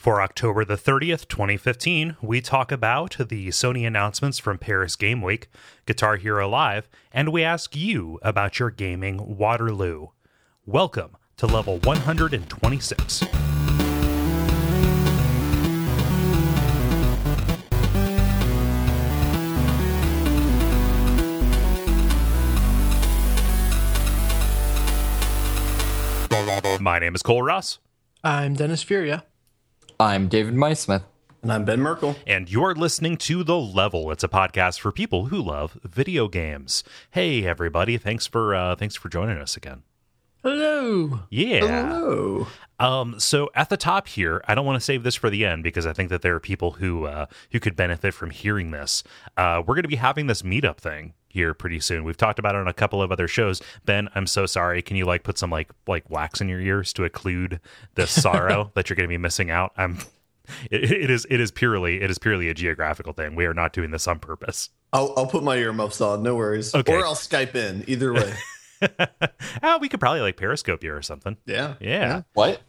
For October the 30th, 2015, we talk about the Sony announcements from Paris Game Week, Guitar Hero Live, and we ask you about your gaming Waterloo. Welcome to level 126. My name is Cole Ross. I'm Dennis Furia. I'm David Maismith. And I'm Ben Merkel. And you're listening to The Level. It's a podcast for people who love video games. Hey, everybody. Thanks for joining us again. Hello. Yeah. Hello. So at the top here, I don't want to save this for the end because I think that there are people who could benefit from hearing this. We're going to be having this meetup thing here pretty soon. We've talked about it on a couple of other shows. Ben, I'm so sorry. Can you put some like wax in your ears to occlude the sorrow that you're going to be missing out? It is purely a geographical thing. We are not doing this on purpose. I'll put my earmuffs on. No worries. Okay. Or I'll Skype in. Either way. We could probably Periscope you or something. Yeah. What?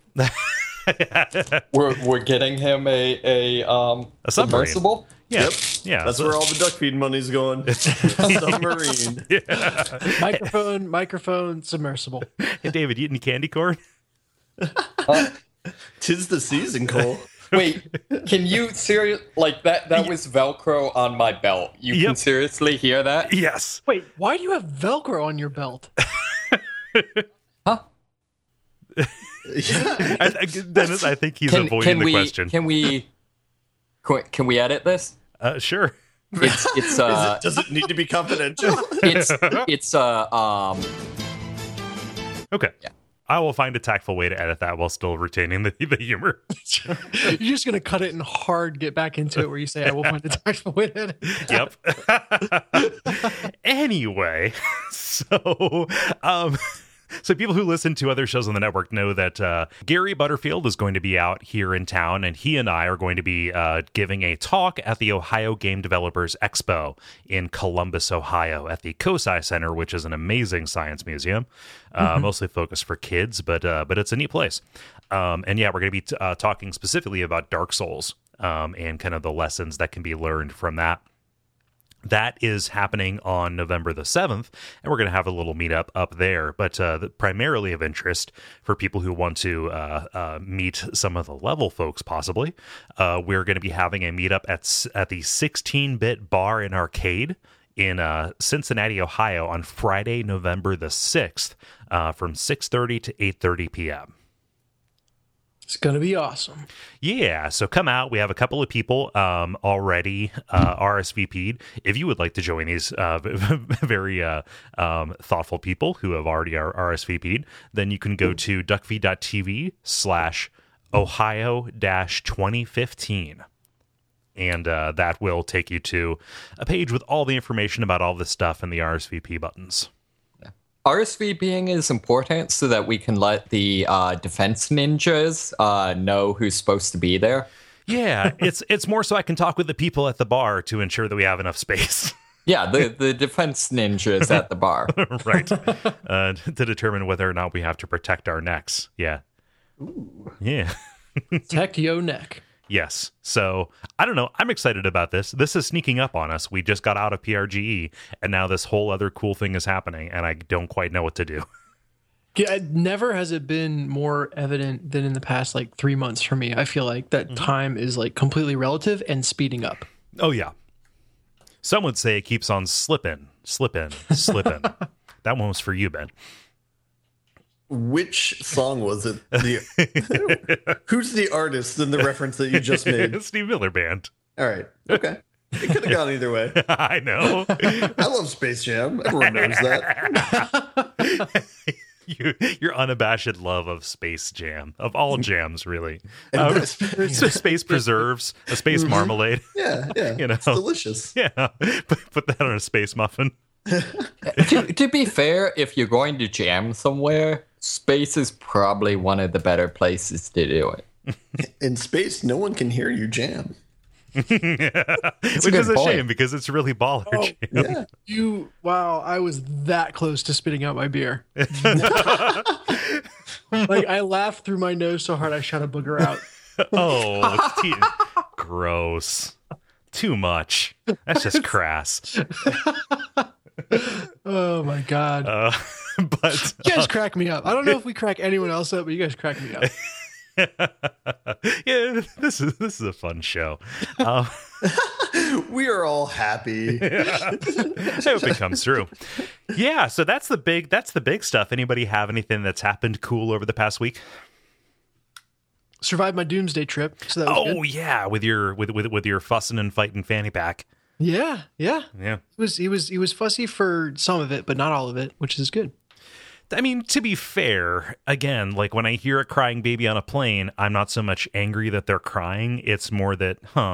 we're getting him a submersible. Yeah. Yep. Yeah. That's where all the duck feed money's going. Submarine. Yeah. Microphone, submersible. Hey, David, you eating candy corn? Tis the season, Cole. Wait, can you seriously that was Velcro on my belt? You can seriously hear that? Yes. Wait, why do you have Velcro on your belt? Huh? Yeah. Dennis, I think he's avoiding the question. Can we edit this? Sure. Does it need to be confidential? Okay. Yeah. I will find a tactful way to edit that while still retaining the humor. You're just going to cut it and hard get back into it where you say, I will find a tactful way to edit. Yep. Anyway, so people who listen to other shows on the network know that Gary Butterfield is going to be out here in town, and he and I are going to be giving a talk at the Ohio Game Developers Expo in Columbus, Ohio, at the COSI Center, which is an amazing science museum, mostly focused for kids, but it's a neat place. And yeah, we're going to be talking specifically about Dark Souls and kind of the lessons that can be learned from that. That is happening on November the 7th, and we're going to have a little meetup up there. But primarily of interest for people who want to meet some of the Level folks, possibly, we're going to be having a meetup at the 16-Bit Bar and Arcade in Cincinnati, Ohio, on Friday, November the 6th, from 6:30 to 8:30 p.m. It's going to be awesome. Yeah, so come out. We have a couple of people already RSVP'd. If you would like to join these very thoughtful people who have already RSVP'd, then you can go to duckfeed.tv/Ohio-2015. And that will take you to a page with all the information about all this stuff and the RSVP buttons. RSVPing is important so that we can let the defense ninjas know who's supposed to be there. Yeah, it's more so I can talk with the people at the bar to ensure that we have enough space. Yeah, the defense ninjas at the bar. Right. To determine whether or not we have to protect our necks. Yeah. Ooh. Yeah. Protect your neck. Yes. So, I don't know. I'm excited about this. This is sneaking up on us. We just got out of PRGE, and now this whole other cool thing is happening, and I don't quite know what to do. Yeah, never has it been more evident than in the past 3 months for me. I feel like that time is completely relative and speeding up. Oh, yeah. Some would say it keeps on slipping. That one was for you, Ben. Which song was it? Who's the artist in the reference that you just made? Steve Miller Band. All right. Okay. It could have gone either way. I know. I love Space Jam. Everyone knows that. Your unabashed love of Space Jam, of all jams, really. Space preserves, a space marmalade. Yeah. It's delicious. Yeah, put that on a space muffin. To be fair, if you're going to jam somewhere, space is probably one of the better places to do it. In space, no one can hear you jam. Which is a shame because it's really baller. Yeah. Wow, I was that close to spitting out my beer. I laughed through my nose so hard I shot a booger out. Oh, gross. Too much. That's just crass. Oh my god. But You guys crack me up. I don't know if we crack anyone else up, but you guys crack me up. yeah, this is a fun show. We are all happy. I hope it comes through. Yeah, so that's the big stuff. Anybody have anything that's happened cool over the past week? Survived my doomsday trip, so that was good. Oh yeah, with your fussing and fighting fanny pack. Yeah. Yeah. He was fussy for some of it, but not all of it, which is good. I mean, to be fair, again, like when I hear a crying baby on a plane, I'm not so much angry that they're crying. It's more that,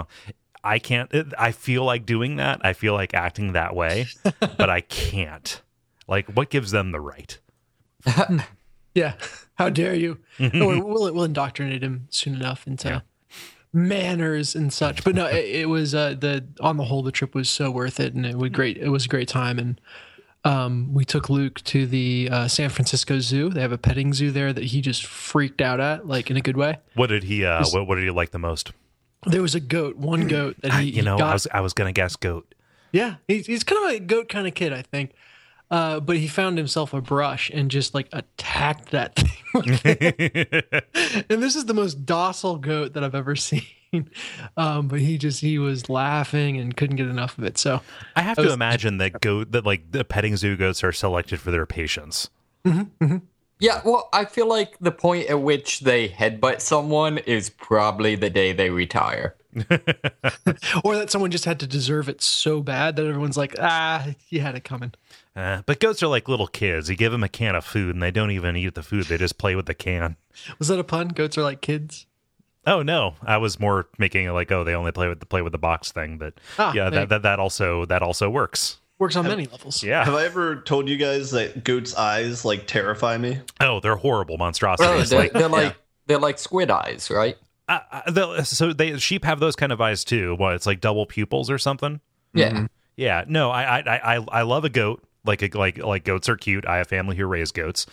I feel like doing that. I feel like acting that way, but I can't. Like, what gives them the right? Yeah. How dare you? No, we'll indoctrinate him soon enough into manners and such. But no, it was on the whole, the trip was so worth it, and it was great. It was a great time, and we took Luke to the San Francisco Zoo. They have a petting zoo there that he just freaked out at, like in a good way. What did he? What did he like the most? There was one goat that he got. I was gonna guess goat. Yeah, he's kind of a goat kind of kid, I think. But he found himself a brush and just like attacked that thing with it. And this is the most docile goat that I've ever seen. But he was laughing and couldn't get enough of it. So I have to imagine that the petting zoo goats are selected for their patience. Yeah, well, I feel like the point at which they headbutt someone is probably the day they retire. Or that someone just had to deserve it so bad that everyone's like, you had it coming. But goats are like little kids. You give them a can of food and they don't even eat the food. They just play with the can. Was that a pun? Goats are like kids? Oh, no. I was more making it like, they only play with the box thing. But that also works. Works on many levels. Yeah. Have I ever told you guys that goats' eyes like terrify me? Oh, they're horrible monstrosities. They're like squid eyes, right? Sheep have those kind of eyes too. What, it's like double pupils or something? Yeah. Mm-hmm. Yeah. No, I love a goat. Like goats are cute. I have family who raise goats.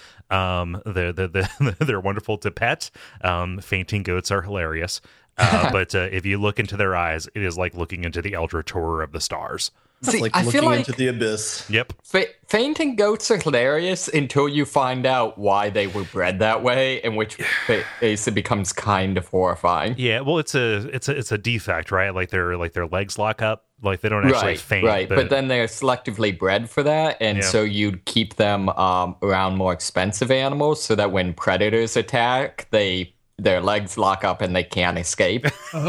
They're wonderful to pet. Fainting goats are hilarious. But if you look into their eyes, it is like looking into the Eldritch horror of the stars. See, like I feel looking like into the abyss. Yep. Fainting goats are hilarious until you find out why they were bred that way, in which case it becomes kind of horrifying. Yeah, well, it's a defect, right? Like their legs lock up, like they don't actually faint. Right, but then they're selectively bred for that, and so you'd keep them around more expensive animals, so that when predators attack, their legs lock up and they can't escape.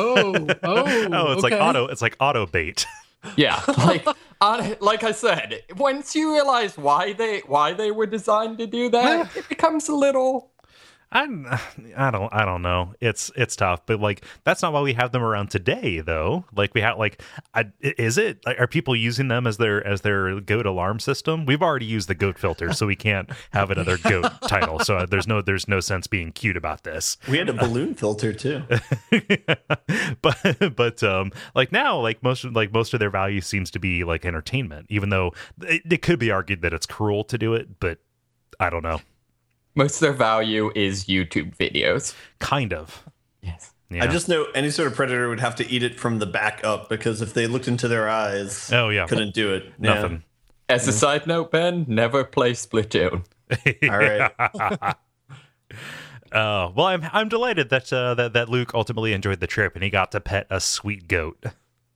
It's like auto bait. Yeah, like I said, once you realize why they were designed to do that, it becomes a little. I don't know. It's tough, but like that's not why we have them around today, though. Like we have is it? Like, are people using them as their goat alarm system? We've already used the goat filter, so we can't have another goat title. So there's no sense being cute about this. We had a balloon filter too. but like now, like most of their value seems to be like entertainment, even though it could be argued that it's cruel to do it. But I don't know. Most of their value is YouTube videos. Kind of. Yes. Yeah. I just know any sort of predator would have to eat it from the back up, because if they looked into their eyes, couldn't do it. Nothing. As a side note, Ben, never play Splatoon. All right. Well, I'm delighted that Luke ultimately enjoyed the trip and he got to pet a sweet goat.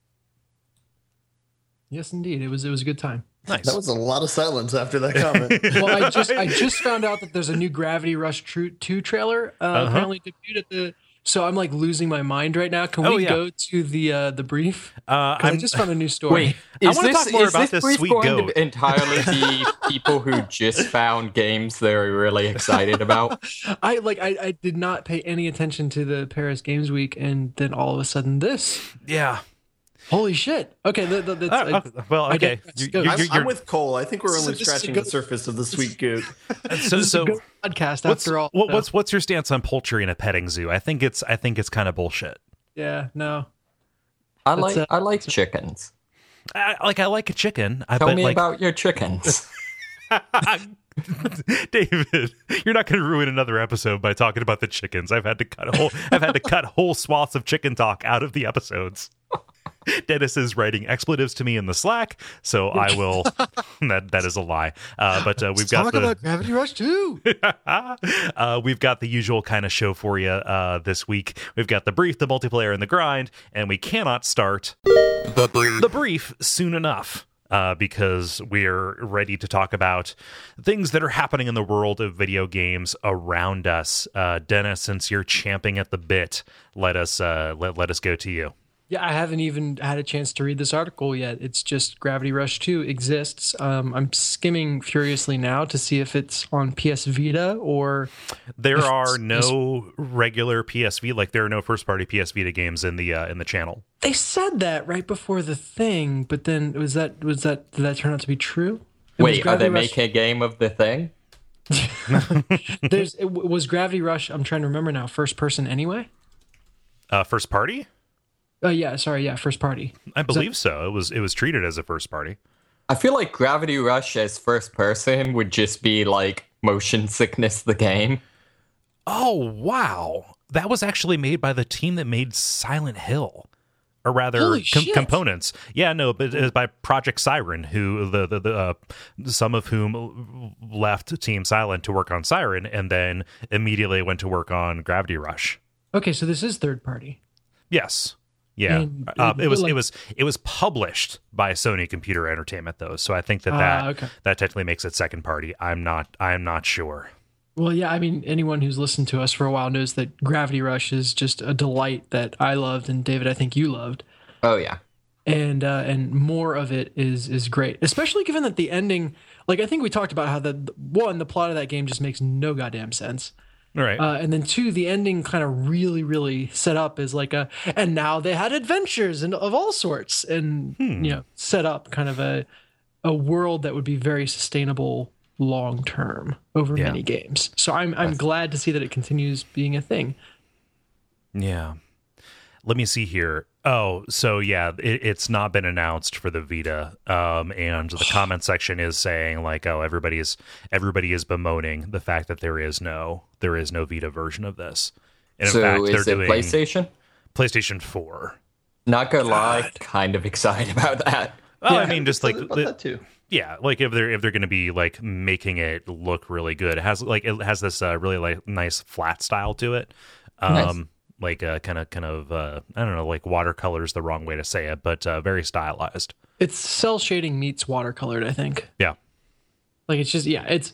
Yes, indeed. It was a good time. Nice. That was a lot of silence after that comment. Well, I just found out that there's a new Gravity Rush 2 trailer apparently debuted at the. So I'm like losing my mind right now. Can we go to the brief? I just found a new story. Wait, I want to talk more about this sweet going goat. To entirely be people who just found games they're really excited about? I did not pay any attention to the Paris Games Week, and then all of a sudden this. Yeah. Holy shit! Okay, well, okay. I'm with Cole. I think we're only scratching the surface of the sweet goat. So goat podcast after all. What's your stance on poultry in a petting zoo? I think it's kind of bullshit. Yeah, no. I like chickens. I like a chicken. Tell me about your chickens. David, you're not going to ruin another episode by talking about the chickens. I've had to cut whole swaths of chicken talk out of the episodes. Dennis is writing expletives to me in the Slack, so I will. that is a lie. But we've got about Gravity Rush 2. We've got the usual kind of show for you this week. We've got the brief, the multiplayer, and the grind, and we cannot start the brief soon enough. Because we're ready to talk about things that are happening in the world of video games around us. Dennis, since you're champing at the bit, let us go to you. Yeah, I haven't even had a chance to read this article yet. It's just Gravity Rush 2 exists. I'm skimming furiously now to see if it's on PS Vita or... There are no regular PS Vita, like there are no first-party PS Vita games in the channel. They said that right before the thing, but then did that turn out to be true? Wait, are they making a game of the thing? Was Gravity Rush, I'm trying to remember now, first person anyway? First party? First party. I believe so. It was treated as a first party. I feel like Gravity Rush as first person would just be like Motion Sickness the game. Oh, wow. That was actually made by the team that made Silent Hill. Or rather, components. Yeah, no, but it was by Project Siren, who the some of whom left Team Silent to work on Siren, and then immediately went to work on Gravity Rush. Okay, so this is third party. Yes. Yeah, it was published by Sony Computer Entertainment though, so I think that technically makes it second party. I am not sure. Well, yeah, I mean, anyone who's listened to us for a while knows that Gravity Rush is just a delight that I loved, and David, I think you loved. Oh yeah, and more of it is great, especially given that the ending, like I think we talked about how the plot of that game just makes no goddamn sense. Right. And then two, the ending kind of really, really set up as like and now they had adventures and of all sorts, and set up kind of a world that would be very sustainable long term over many games. So I'm glad to see that it continues being a thing. Yeah. Let me see here. Oh, so yeah, it's not been announced for the Vita, and the comment section is saying like, oh, everybody is bemoaning the fact that there is no Vita version of this. And so in fact, is they're it doing PlayStation 4. Not gonna lie, kind of excited about that. Well, yeah, I mean, just like that too. Yeah, like if they're going to be like making it look really good, it has this really like nice flat style to it. Nice. Like kind of I don't know, like watercolor's the wrong way to say it, but very stylized. It's cell shading meets watercolored, I think. Yeah. Like it's just it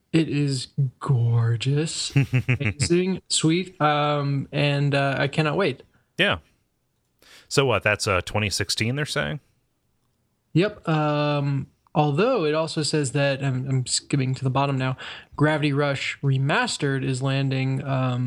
is gorgeous, amazing, sweet, and I cannot wait. Yeah. So what? That's 2016. They're saying. Yep. Although it also says that I'm skimming to the bottom now. Gravity Rush Remastered is landing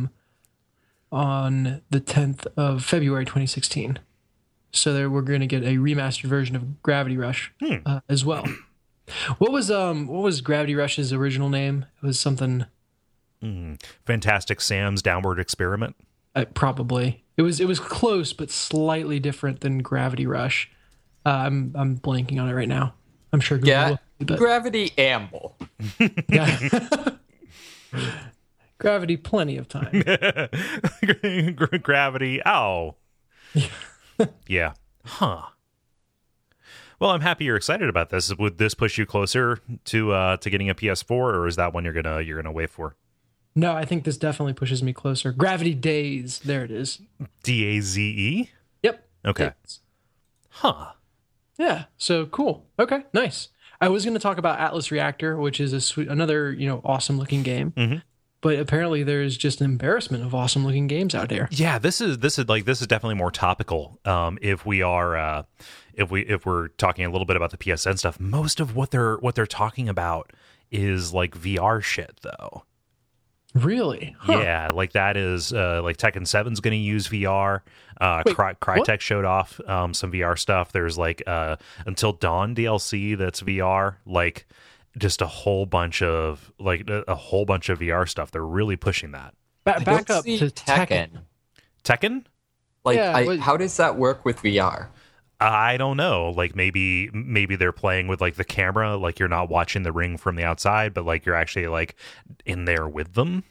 on the 10th of February 2016. So we're going to get a remastered version of Gravity Rush as well. What was Gravity Rush's original name? It was something. Fantastic Sam's Downward Experiment. Probably. It was close, but slightly different than Gravity Rush. I'm blanking on it right now. I'm sure Google will, but... Gravity Amble. Yeah. Gravity, plenty of time. Gravity, ow. Yeah. Huh. Well, I'm happy you're excited about this. Would this push you closer to getting a PS4, or is that one you're gonna wait for? No, I think this definitely pushes me closer. Gravity Days. There it is. DAZE? Yep. Okay. Days. Huh. Yeah. So cool. Okay. Nice. I was going to talk about Atlas Reactor, which is another awesome looking game. Mm-hmm. But apparently there's just an embarrassment of awesome looking games out there. Yeah, this is definitely more topical. If we're talking a little bit about the PSN stuff, most of what they're talking about is like VR shit though. Really? Huh. Yeah, like that is like Tekken 7's going to use VR. Crytek showed off some VR stuff. There's like Until Dawn DLC that's VR. Like just a whole bunch of VR stuff. They're really pushing that. Back up to Tekken. Tekken? Like, how does that work with VR? I don't know. Like maybe they're playing with like the camera, like you're not watching the ring from the outside, but like you're actually like in there with them.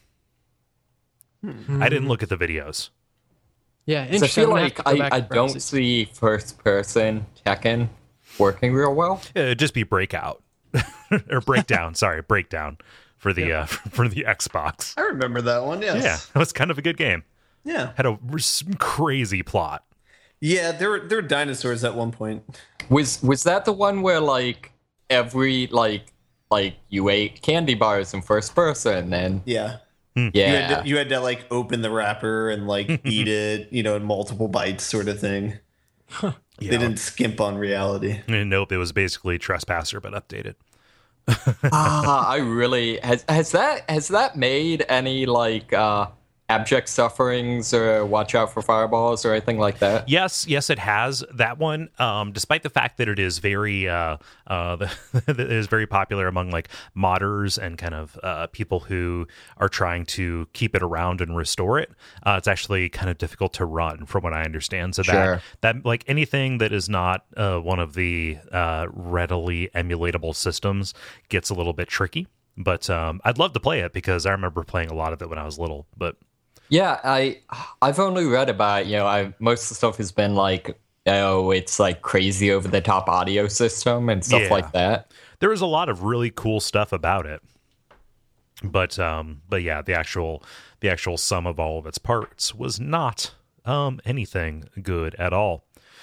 I didn't look at the videos. Yeah, I interesting. feel I'm gonna like have to go back I and don't browse it. see first person Tekken working real well. It'd just be Breakout or Breakdown. Sorry, Breakdown for the for the Xbox. I remember that one. Yes. Yeah, that was kind of a good game. Yeah. Had a crazy plot. Yeah. There were dinosaurs at one point. Was that the one where like every like you ate candy bars in first person and Yeah. yeah. You had to like open the wrapper and like eat it, in multiple bites, sort of thing. Yeah. They didn't skimp on reality. Nope, it was basically Trespasser but updated. I really has that made any like abject sufferings or watch out for fireballs or anything like that? Yes, it has that one. Despite the fact that it is very, it is very popular among like modders and kind of people who are trying to keep it around and restore it. It's actually kind of difficult to run, from what I understand. So Sure. that like anything that is not one of the readily emulatable systems gets a little bit tricky. But I'd love to play it because I remember playing a lot of it when I was little. But Yeah, I've only read about most of the stuff has been like it's like crazy over the top audio system and stuff Yeah. like that. there was a lot of really cool stuff about it. But yeah, the actual sum of all of its parts was not anything good at all.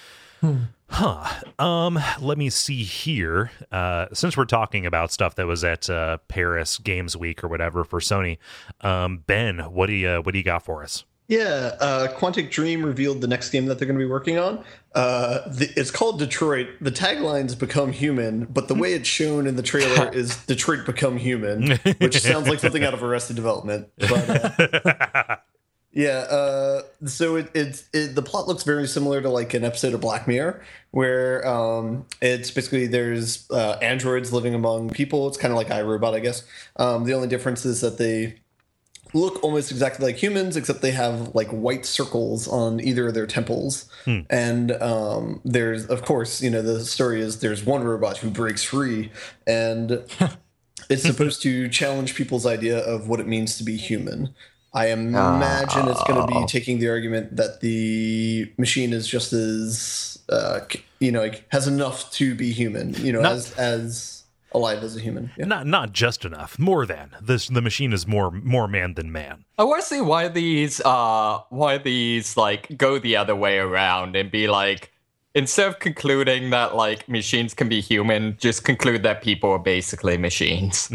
Let me see here. Since we're talking about stuff that was at Paris Games Week or whatever for Sony, Ben, what do you got for us? Yeah, Quantic Dream revealed the next game that they're going to be working on. It's called Detroit. The tagline's Become Human, but the way it's shown in the trailer is Detroit Become Human, which sounds like something out of Arrested Development. But, yeah, so the plot looks very similar to like an episode of Black Mirror, where it's basically there's androids living among people. It's kind of like iRobot, I guess. The only difference is that they look almost exactly like humans, except they have like white circles on either of their temples. And there's, of course, the story is there's one robot who breaks free, and it's supposed to challenge people's idea of what it means to be human. I imagine it's going to be taking the argument that the machine is just as, has enough to be human, as alive as a human. Yeah. Not just enough, more than the machine is more man than man. I want to see why these like go the other way around and be like, instead of concluding that like machines can be human, just conclude that people are basically machines.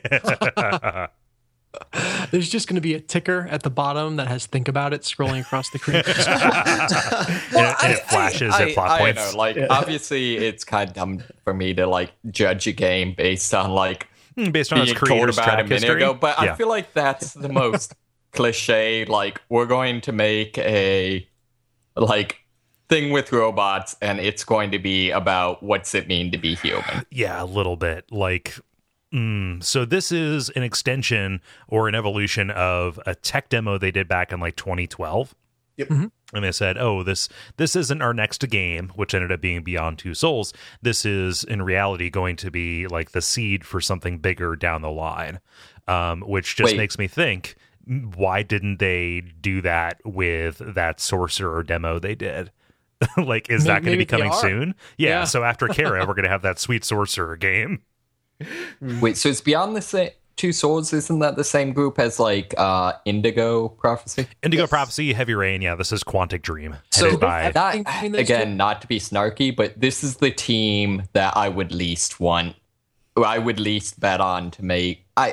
There's just going to be a ticker at the bottom that has "Think About It" scrolling across the screen. And it flashes at plot points. I know, like obviously it's kind of dumb for me to like judge a game based on like Based on its being told creator's about track a minute history. ago, but Yeah. I feel like that's the most cliche. Like we're going to make a like thing with robots, and it's going to be about what's it mean to be human. Yeah, a little bit. Like, so this is an extension or an evolution of a tech demo they did back in like 2012. Yep. And they said, oh, this isn't our next game, which ended up being Beyond Two Souls. This is, in reality, going to be like the seed for something bigger down the line, which just makes me think, why didn't they do that with that Sorcerer demo they did? Like, is that going to be coming soon? Yeah, so after Kara, we're going to have that sweet Sorcerer game. Wait, so it's Beyond the Two Souls? Isn't that the same group as like Indigo Prophecy? Indigo Prophecy, Heavy Rain, yeah, this is Quantic Dream. So headed by again, not to be snarky, but this is the team that I would least want, or I would least bet on to make. They're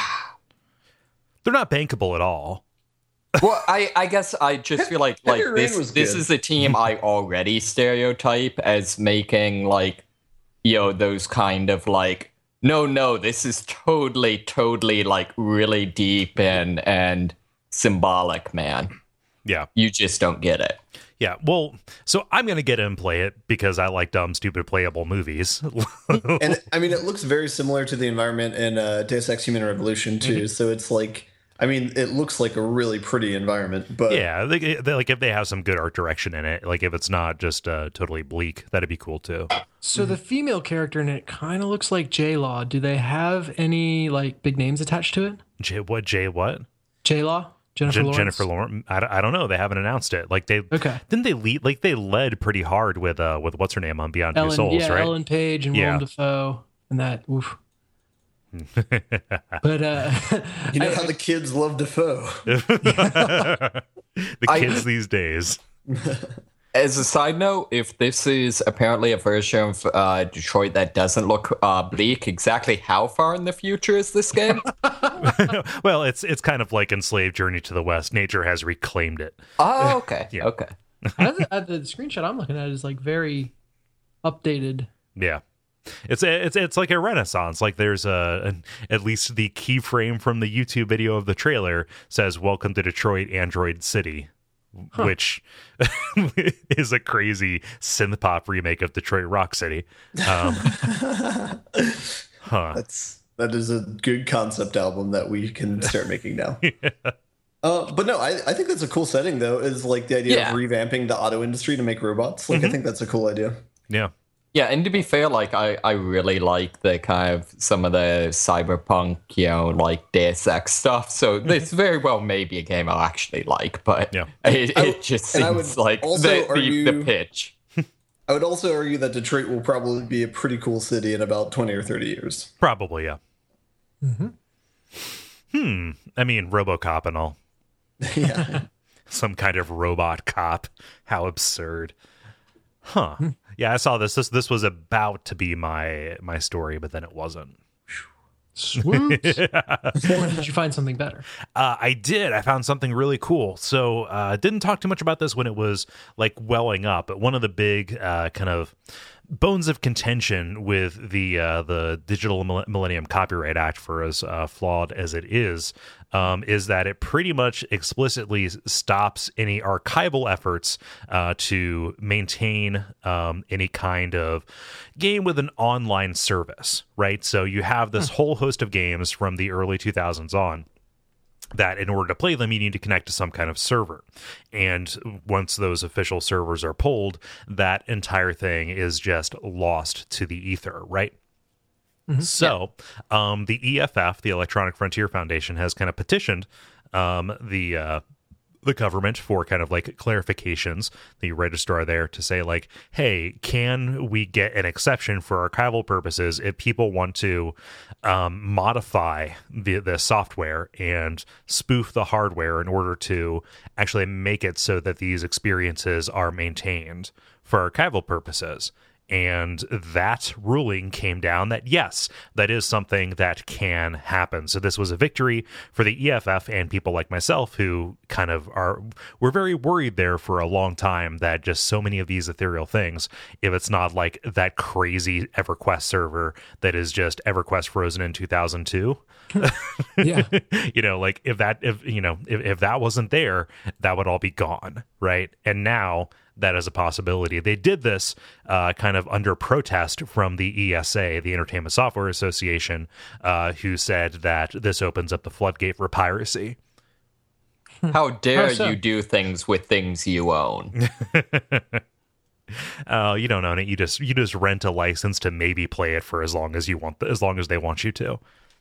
not bankable at all. Well, I guess I just feel like Heavy Rain was this good. is a team I already stereotype as making like, those kind of like, no, this is totally like really deep and symbolic, man. Yeah. You just don't get it. Yeah, well, so I'm going to get in and play it because I like dumb, stupid, playable movies. And I mean, it looks very similar to the environment in Deus Ex Human Revolution too. So it's like I mean, it looks like a really pretty environment, but Yeah, like if they have some good art direction in it, like if it's not just totally bleak, that'd be cool too. So the female character in it kind of looks like J-Law. Do they have any like big names attached to it? What? J-Law? Jennifer Lawrence. I don't know. They haven't announced it. Like didn't they lead? Like they led pretty hard with what's her name on Beyond Two Souls, right? Ellen Page and Willem Dafoe and that. Oof. But you know how the kids love Defoe. The kids these days. As a side note, if this is apparently a version of Detroit that doesn't look bleak, exactly how far in the future is this game? Well, it's kind of like Enslaved Journey to the West. Nature has reclaimed it. Oh, okay. Yeah. Okay. the screenshot I'm looking at is like very updated. Yeah. It's like a renaissance. Like there's at least the keyframe from the YouTube video of the trailer says "Welcome to Detroit, Android City," which is a crazy synth pop remake of Detroit Rock City. That is a good concept album that we can start making now. But no, I think that's a cool setting though. Is like the idea of revamping the auto industry to make robots. Like I think that's a cool idea. Yeah. Yeah, and to be fair, like I really like the kind of some of the cyberpunk, like Deus Ex stuff. So this very well may be a game I'll actually like, but it just seems like the pitch. I would also argue that Detroit will probably be a pretty cool city in about 20 or 30 years. Probably, yeah. I mean, RoboCop and all. Yeah. Some kind of robot cop. How absurd. Huh. Yeah, I saw this. This was about to be my story, but then it wasn't. Swoop. Or did you find something better? I did. I found something really cool. So didn't talk too much about this when it was like welling up, but one of the big kind of bones of contention with the Digital Millennium Copyright Act, for as flawed as it is that it pretty much explicitly stops any archival efforts to maintain any kind of game with an online service, right? So you have this whole host of games from the early 2000s on that in order to play them, you need to connect to some kind of server. And once those official servers are pulled, that entire thing is just lost to the ether, right? So the EFF, the Electronic Frontier Foundation, has kind of petitioned the government for kind of like clarifications, the registrar there, to say like, hey, can we get an exception for archival purposes if people want to modify the software and spoof the hardware in order to actually make it so that these experiences are maintained for archival purposes? And that ruling came down that, yes, that is something that can happen. So this was a victory for the EFF and people like myself who kind of were very worried there for a long time that just so many of these ethereal things, if it's not like that crazy EverQuest server that is just EverQuest frozen in 2002. Yeah. Like if that wasn't there, that would all be gone, right? And now that is a possibility. They did this kind of under protest from the ESA, the Entertainment Software Association, who said that this opens up the floodgate for piracy. How dare you do things with things you own? You don't own it. You just rent a license to maybe play it for as long as you want, as long as they want you to.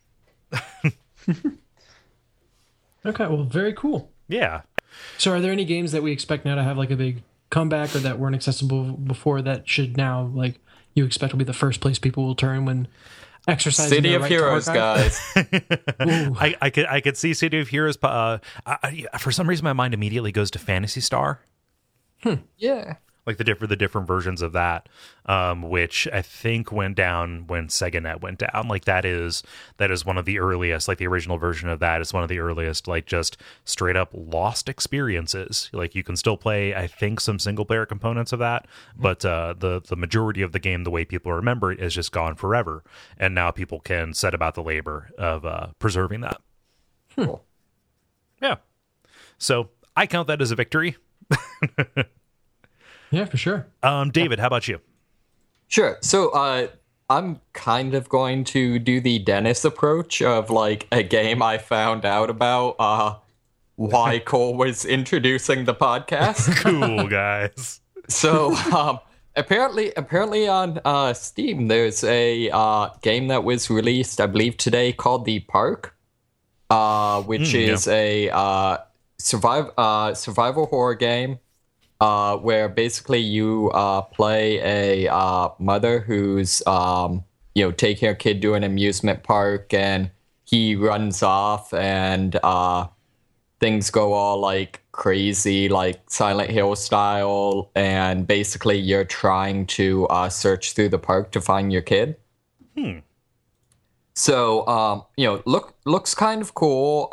Okay, well, very cool. Yeah. So are there any games that we expect now to have like a big comeback or that weren't accessible before that should now, like, you expect will be the first place people will turn when exercising City their of right Heroes, to archive? guys. I could see City of Heroes. For some reason, my mind immediately goes to Phantasy Star. Yeah. Like the different versions of that, which I think went down when SegaNet went down. Like that is one of the earliest, like the original version of that is one of the earliest, like just straight up lost experiences. Like you can still play, I think, some single player components of that, but the majority of the game, the way people remember it, is just gone forever. And now people can set about the labor of preserving that. Cool. Yeah. So I count that as a victory. Yeah, for sure. David, how about you? Sure. So I'm kind of going to do the Dennis approach of like a game I found out about why Cole was introducing the podcast. Cool, guys. So apparently on Steam there's a game that was released, I believe today, called The Park, which is a survival horror game. Where basically you play a mother who's taking her kid to an amusement park, and he runs off, and things go all like crazy, like Silent Hill style, and basically you're trying to search through the park to find your kid. So looks kind of cool.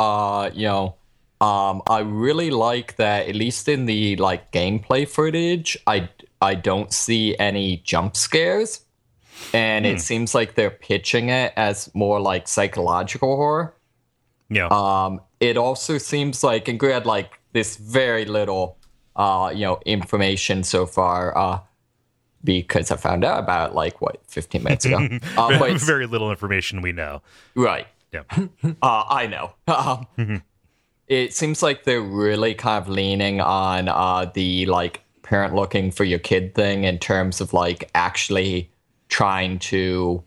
I really like that, at least in the like gameplay footage, I don't see any jump scares, and it seems like they're pitching it as more like psychological horror. Yeah. It also seems like, and granted, like this very little information so far, because I found out about it, 15 minutes ago. But Very little information we know. right. Yeah. I know. It seems like they're really kind of leaning on the like parent looking for your kid thing in terms of like actually trying to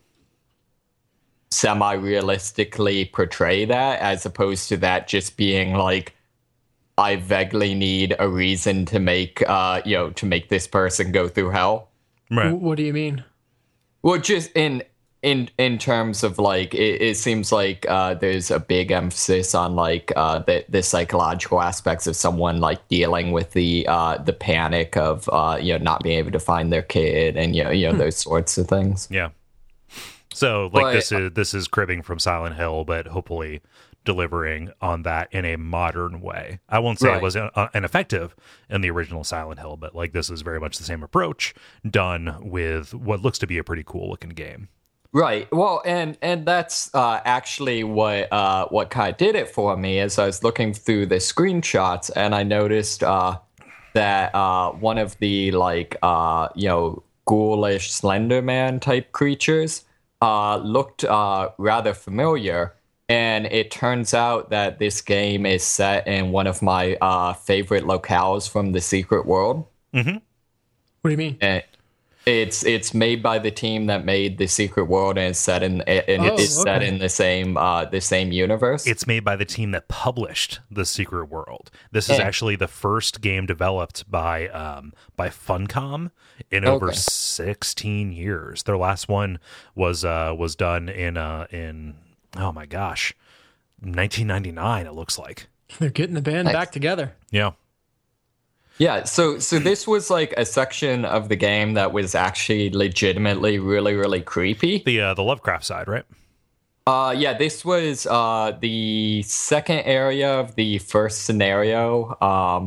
semi-realistically portray that, as opposed to that just being like, I vaguely need a reason to make to make this person go through hell. Right. What do you mean? Well, just in terms of like, it seems like there's a big emphasis on like the psychological aspects of someone like dealing with the panic of not being able to find their kid, and those sorts of things. Yeah. So like, this is cribbing from Silent Hill, but hopefully delivering on that in a modern way. I won't say it was ineffective in the original Silent Hill, but like this is very much the same approach done with what looks to be a pretty cool looking game. Right. Well, and that's actually what kind of did it for me, as I was looking through the screenshots, and I noticed that one of the like ghoulish Slender Man type creatures looked rather familiar, and it turns out that this game is set in one of my favorite locales from the Secret World. Mm-hmm. What do you mean? It's made by the team that made the Secret World, and it's set in set in the same universe. It's made by the team that published the Secret World. This is actually the first game developed by Funcom in over 16 years. Their last one was done in oh my gosh, 1999. It looks like They're getting the band back together. Yeah. Yeah, so this was like a section of the game that was actually legitimately really, really creepy. The Lovecraft side, right? Yeah, this was the second area of the first scenario.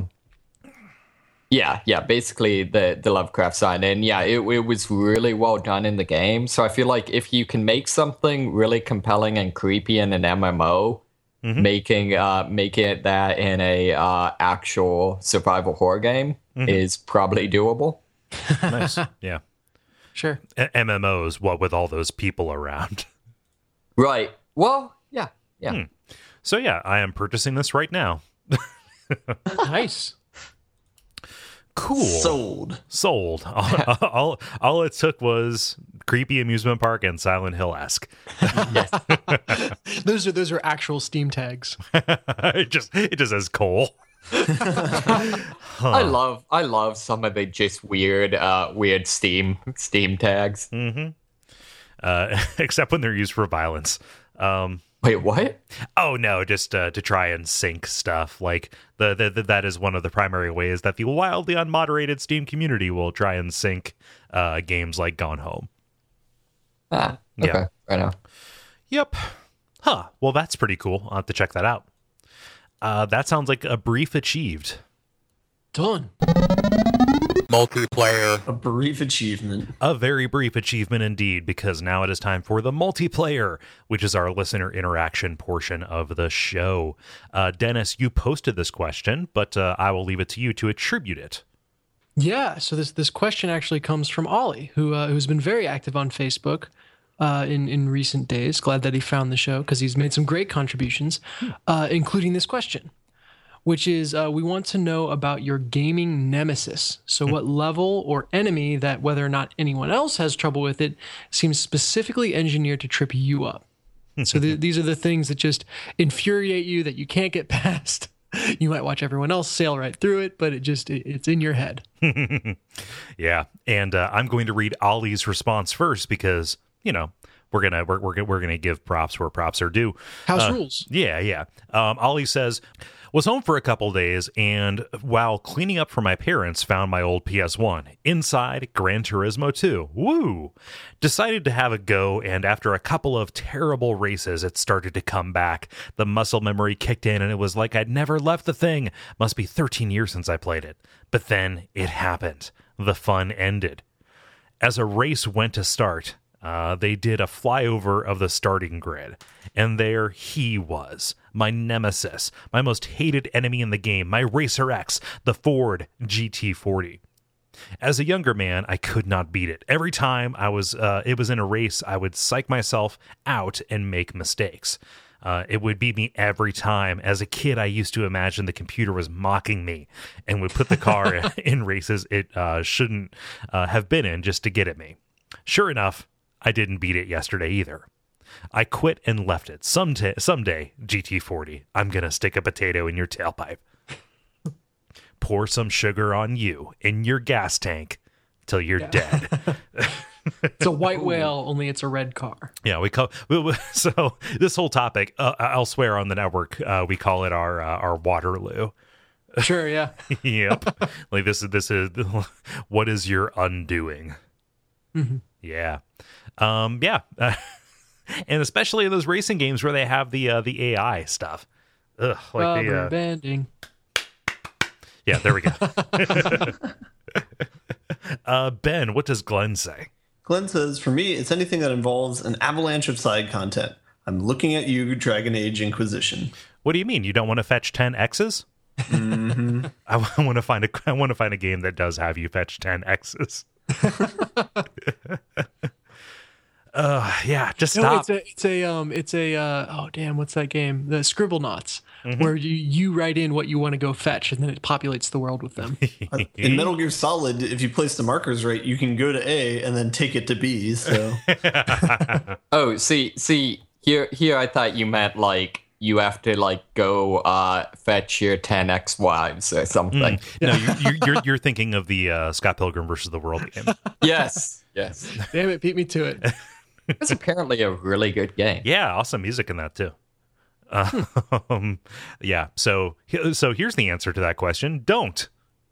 Yeah, basically the Lovecraft side. And yeah, it was really well done in the game. So I feel like if you can make something really compelling and creepy in an MMO, making it that in a actual survival horror game is probably doable. Nice. Yeah. Sure. MMOs, what with all those people around. Right. Well, yeah. So yeah, I am purchasing this right now. Nice. Cool. Sold. All it took was creepy amusement park and Silent Hill-esque. Yes. Those are actual Steam tags. It just says Cole. I love some of the just weird Steam tags. Except when they're used for violence. Wait, what? Oh no, just to try and sync stuff. Like that is one of the primary ways that the wildly unmoderated Steam community will try and sync games like Gone Home. Okay. Yeah. Right now. Yep. Huh. Well, that's pretty cool. I'll have to check that out. That sounds like a brief achieved. Done. Multiplayer. A brief achievement. A very brief achievement indeed, because now it is time for the multiplayer, which is our listener interaction portion of the show. Dennis, you posted this question, but I will leave it to you to attribute it. Yeah, so this question actually comes from Ollie, who's been very active on Facebook. in recent days. Glad that he found the show because he's made some great contributions, including this question, which is we want to know about your gaming nemesis. So what level or enemy that, whether or not anyone else has trouble with it, seems specifically engineered to trip you up. So these are the things that just infuriate you that you can't get past. You might watch everyone else sail right through it, but it's in your head. Yeah, and I'm going to read Ollie's response first because we're gonna give props where props are due. House rules. Yeah. Ollie says, was home for a couple days, and while cleaning up for my parents, found my old PS1. Inside, Gran Turismo 2. Woo! Decided to have a go, and after a couple of terrible races, it started to come back. The muscle memory kicked in, and it was like I'd never left the thing. Must be 13 years since I played it. But then it happened. The fun ended. As a race went to start, they did a flyover of the starting grid, and there he was, my nemesis, my most hated enemy in the game, my Racer X, the Ford GT40. As a younger man, I could not beat it. Every time it was in a race, I would psych myself out and make mistakes. It would beat me every time. As a kid, I used to imagine the computer was mocking me and would put the car in races it shouldn't have been in just to get at me. Sure enough, I didn't beat it yesterday either. I quit and left it. Someday, GT40, I'm going to stick a potato in your tailpipe. Pour some sugar on you in your gas tank till you're dead. It's a white whale, only it's a red car. Yeah, so this whole topic, elsewhere on the network, we call it our Waterloo. Sure, yeah. Yep. Like this is what is your undoing? Mm-hmm. Yeah. And especially in those racing games where they have the AI stuff. Ugh, like Rubber banding. Yeah, there we go. Ben, what does Glenn say? Glenn says, for me, it's anything that involves an avalanche of side content. I'm looking at you, Dragon Age Inquisition. What do you mean? You don't want to fetch 10 X's? Mm-hmm. I want to find a game that does have you fetch 10 X's. Yeah, just stop. No, it's a oh damn, what's that game? The Scribblenauts, where you write in what you want to go fetch, and then it populates the world with them. In Metal Gear Solid, if you place the markers right, you can go to A and then take it to B. So, oh, see, here I thought you meant like you have to like go fetch your 10 ex-wives or something. No, you're thinking of the Scott Pilgrim versus the World game. Yes. Damn it, beat me to it. It's apparently a really good game. Yeah, awesome music in that too. Yeah, so here's the answer to that question: don't.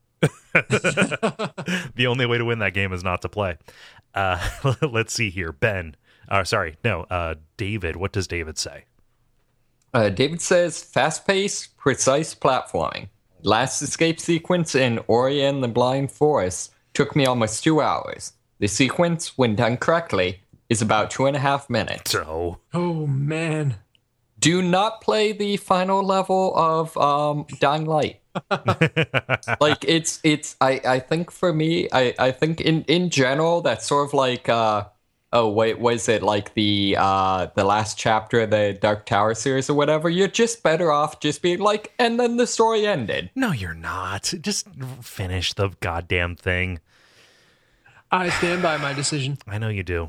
The only way to win that game is not to play. Let's see here, Ben. David. What does David say? David says fast-paced, precise platforming. Last escape sequence in Ori and the Blind Forest took me almost 2 hours. The sequence, when done correctly, is about 2.5 minutes. So, oh man, do not play the final level of Dying Light. Like it's. I think for me, I think in general that's sort of like. Was it like the last chapter of the Dark Tower series or whatever? You're just better off just being like, and then the story ended. No, you're not. Just finish the goddamn thing. I stand by my decision. I know you do.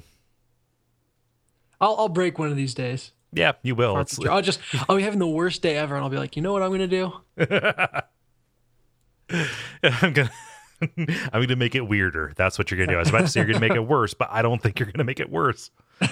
I'll break one of these days. Yeah, you will. I'll be having the worst day ever, and I'll be like, you know what I'm gonna do? I'm gonna make it weirder. That's what you're gonna do. I was about to say you're gonna make it worse, but I don't think you're gonna make it worse.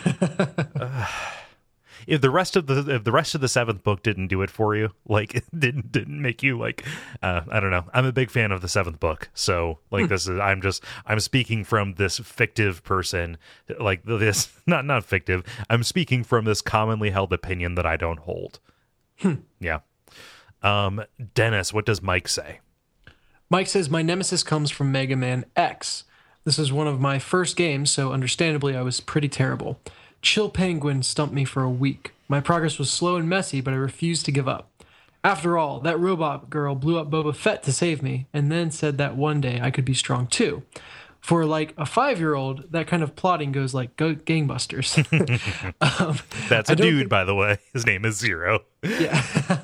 If the rest of the seventh book didn't do it for you, like it didn't make you like, I don't know. I'm a big fan of the seventh book, so like this is I'm speaking from this fictive person, like this not fictive. I'm speaking from this commonly held opinion that I don't hold. Yeah. Dennis, what does Mike say? Mike says, my nemesis comes from Mega Man X. This is one of my first games, so understandably I was pretty terrible. Chill Penguin stumped me for a week. My progress was slow and messy, but I refused to give up. After all, that robot girl blew up Boba Fett to save me, and then said that one day I could be strong too. For like a 5-year-old, that kind of plotting goes like gangbusters. That's a dude, by the way. His name is Zero. Yeah.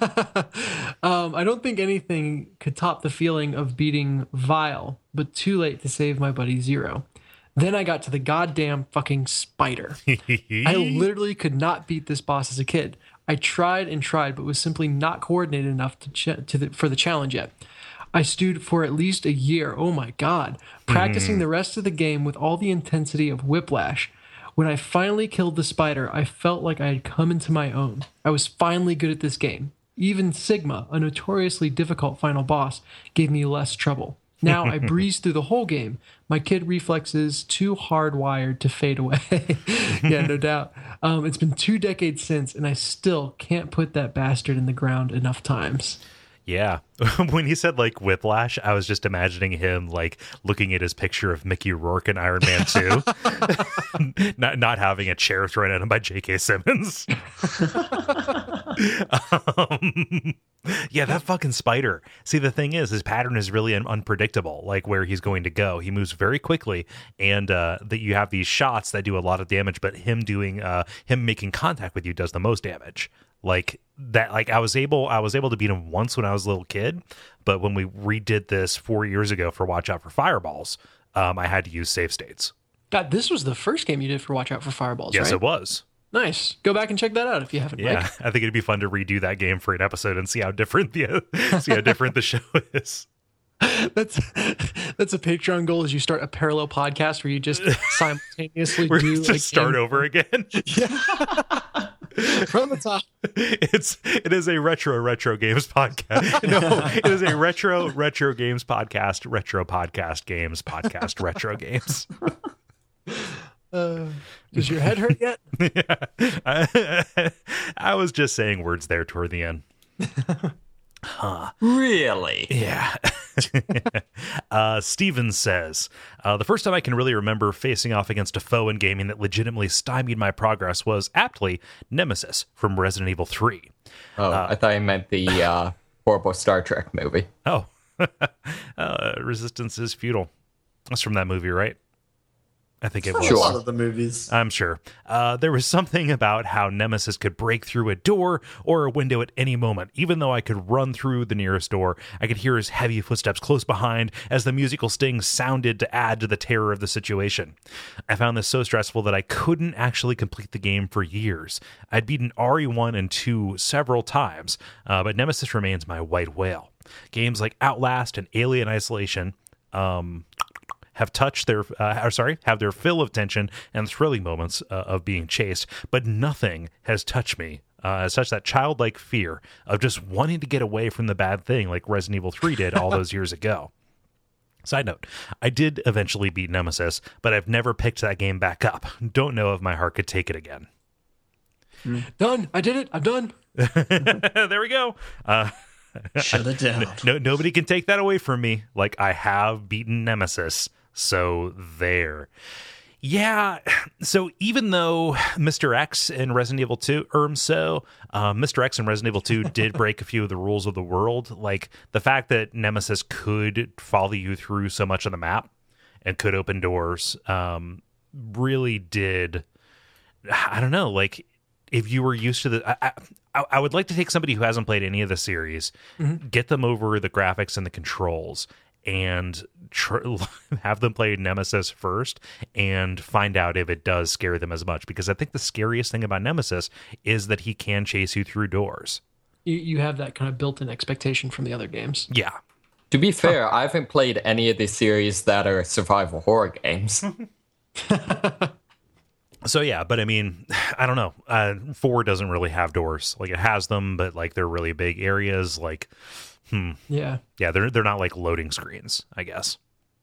I don't think anything could top the feeling of beating Vile, but too late to save my buddy Zero. Then I got to the goddamn fucking spider. I literally could not beat this boss as a kid. I tried and tried, but was simply not coordinated enough for the challenge yet. I stewed for at least a year, oh my god, practicing the rest of the game with all the intensity of Whiplash. When I finally killed the spider, I felt like I had come into my own. I was finally good at this game. Even Sigma, a notoriously difficult final boss, gave me less trouble. Now I breezed through the whole game. My kid reflexes too hardwired to fade away. Yeah, no doubt. It's been 2 decades since, and I still can't put that bastard in the ground enough times. Yeah. When he said like Whiplash, I was just imagining him like looking at his picture of Mickey Rourke in Iron Man 2, not having a chair thrown at him by J.K. Simmons. Yeah, that fucking spider. See, the thing is, his pattern is really unpredictable, like where he's going to go. He moves very quickly, and that you have these shots that do a lot of damage, but him making contact with you does the most damage. Like that, like I was able to beat him once when I was a little kid, but when we redid this 4 years ago for Watch Out for Fireballs, I had to use save states. God, this was the first game you did for Watch Out for Fireballs, yes, right? Yes, it was. Nice. Go back and check that out if you haven't. Yeah, Mike. I think it'd be fun to redo that game for an episode and see how different the show is. That's a Patreon goal, is you start a parallel podcast where you just simultaneously start over again. Yeah. From the top. It is a retro games podcast. No, it is a retro games podcast. Retro podcast games podcast. Retro games. Does your head hurt yet? Yeah. I was just saying words there toward the end. Really? Yeah. Steven says, the first time I can really remember facing off against a foe in gaming that legitimately stymied my progress was aptly Nemesis from Resident Evil 3. Oh, I thought you meant the horrible Star Trek movie. Oh, Resistance is Futile. That's from that movie, right? I think it was. A lot of the movies. I'm sure. There was something about how Nemesis could break through a door or a window at any moment. Even though I could run through the nearest door, I could hear his heavy footsteps close behind as the musical sting sounded to add to the terror of the situation. I found this so stressful that I couldn't actually complete the game for years. I'd beaten RE1 and 2 several times, but Nemesis remains my white whale. Games like Outlast and Alien Isolation, have their fill of tension and thrilling moments of being chased, but nothing has touched me as such that childlike fear of just wanting to get away from the bad thing like Resident Evil 3 did all those years ago. Side note, I did eventually beat Nemesis, but I've never picked that game back up. Don't know if my heart could take it again. Done. I did it. I'm done. There we go. Shut it down. Nobody can take that away from me. Like, I have beaten Nemesis. So there. Yeah. So even though Mr. X in Resident Evil 2, Mr. X in Resident Evil 2 did break a few of the rules of the world, like the fact that Nemesis could follow you through so much of the map and could open doors, really did. I don't know. Like, if you were used to the, I would like to take somebody who hasn't played any of the series, get them over the graphics and the controls, and have them play Nemesis first and find out if it does scare them as much. Because I think the scariest thing about Nemesis is that he can chase you through doors. You have that kind of built-in expectation from the other games. Yeah. To be fair, I haven't played any of the series that are survival horror games. So yeah, but I mean, I don't know. 4 doesn't really have doors. Like, it has them, but like they're really big areas. Like, yeah, they're not like loading screens, I guess.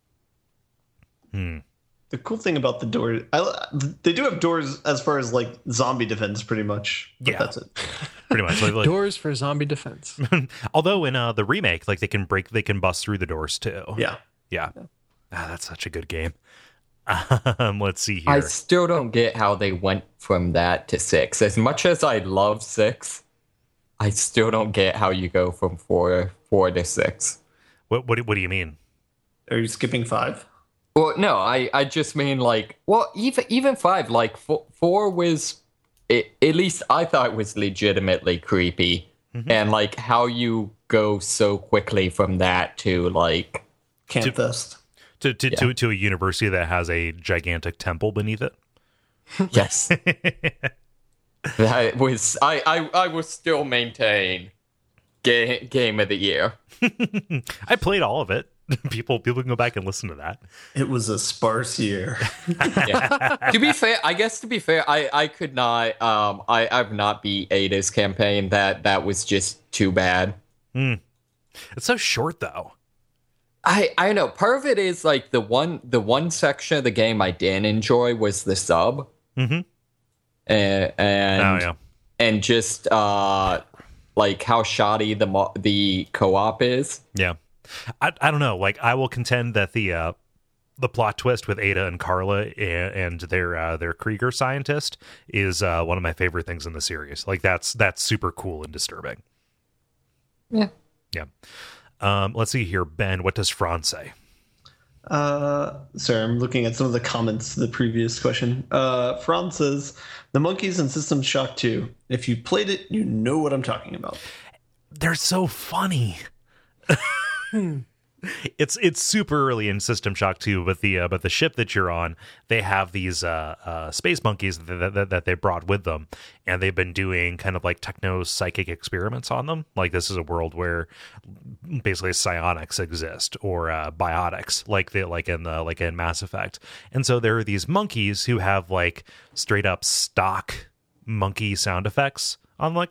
The cool thing about the door, they do have doors as far as like zombie defense, pretty much. But Yeah. that's it. Pretty much. Like, doors for zombie defense. although in the remake, like they can bust through the doors too. Yeah. Yeah. That's such a good game. Let's see here. I still don't get how they went from that to 6. As much as I love 6, I still don't get how you go from 4 to 6. What do you mean? Are you skipping 5? Well, no, I just mean like, well, even 5, like 4 was, at least I thought was legitimately creepy, and like how you go so quickly from that to like Campfest. To a university that has a gigantic temple beneath it. yes, that was I will still maintain game of the year. I played all of it. People can go back and listen to that. It was a sparse year. To be fair, I could not. I've not beat Ada's campaign. That was just too bad. It's so short, though. I know. Part of it is like the one section of the game I didn't enjoy was the sub. Mm-hmm. And just like how shoddy the co-op is. Yeah. I don't know. Like, I will contend that the plot twist with Ada and Carla and their Krieger scientist is one of my favorite things in the series. Like, that's super cool and disturbing. Yeah. Yeah. Let's see here, Ben. What does Franz say? Sorry, I'm looking at some of the comments to the previous question. Franz says, "The monkeys in System Shock 2. If you played it, you know what I'm talking about." They're so funny. It's super early in System Shock 2, but the ship that you're on, they have these space monkeys that they brought with them, and they've been doing kind of like techno psychic experiments on them. Like, this is a world where basically psionics exist, or biotics, like in Mass Effect. And so there are these monkeys who have like straight up stock monkey sound effects on, like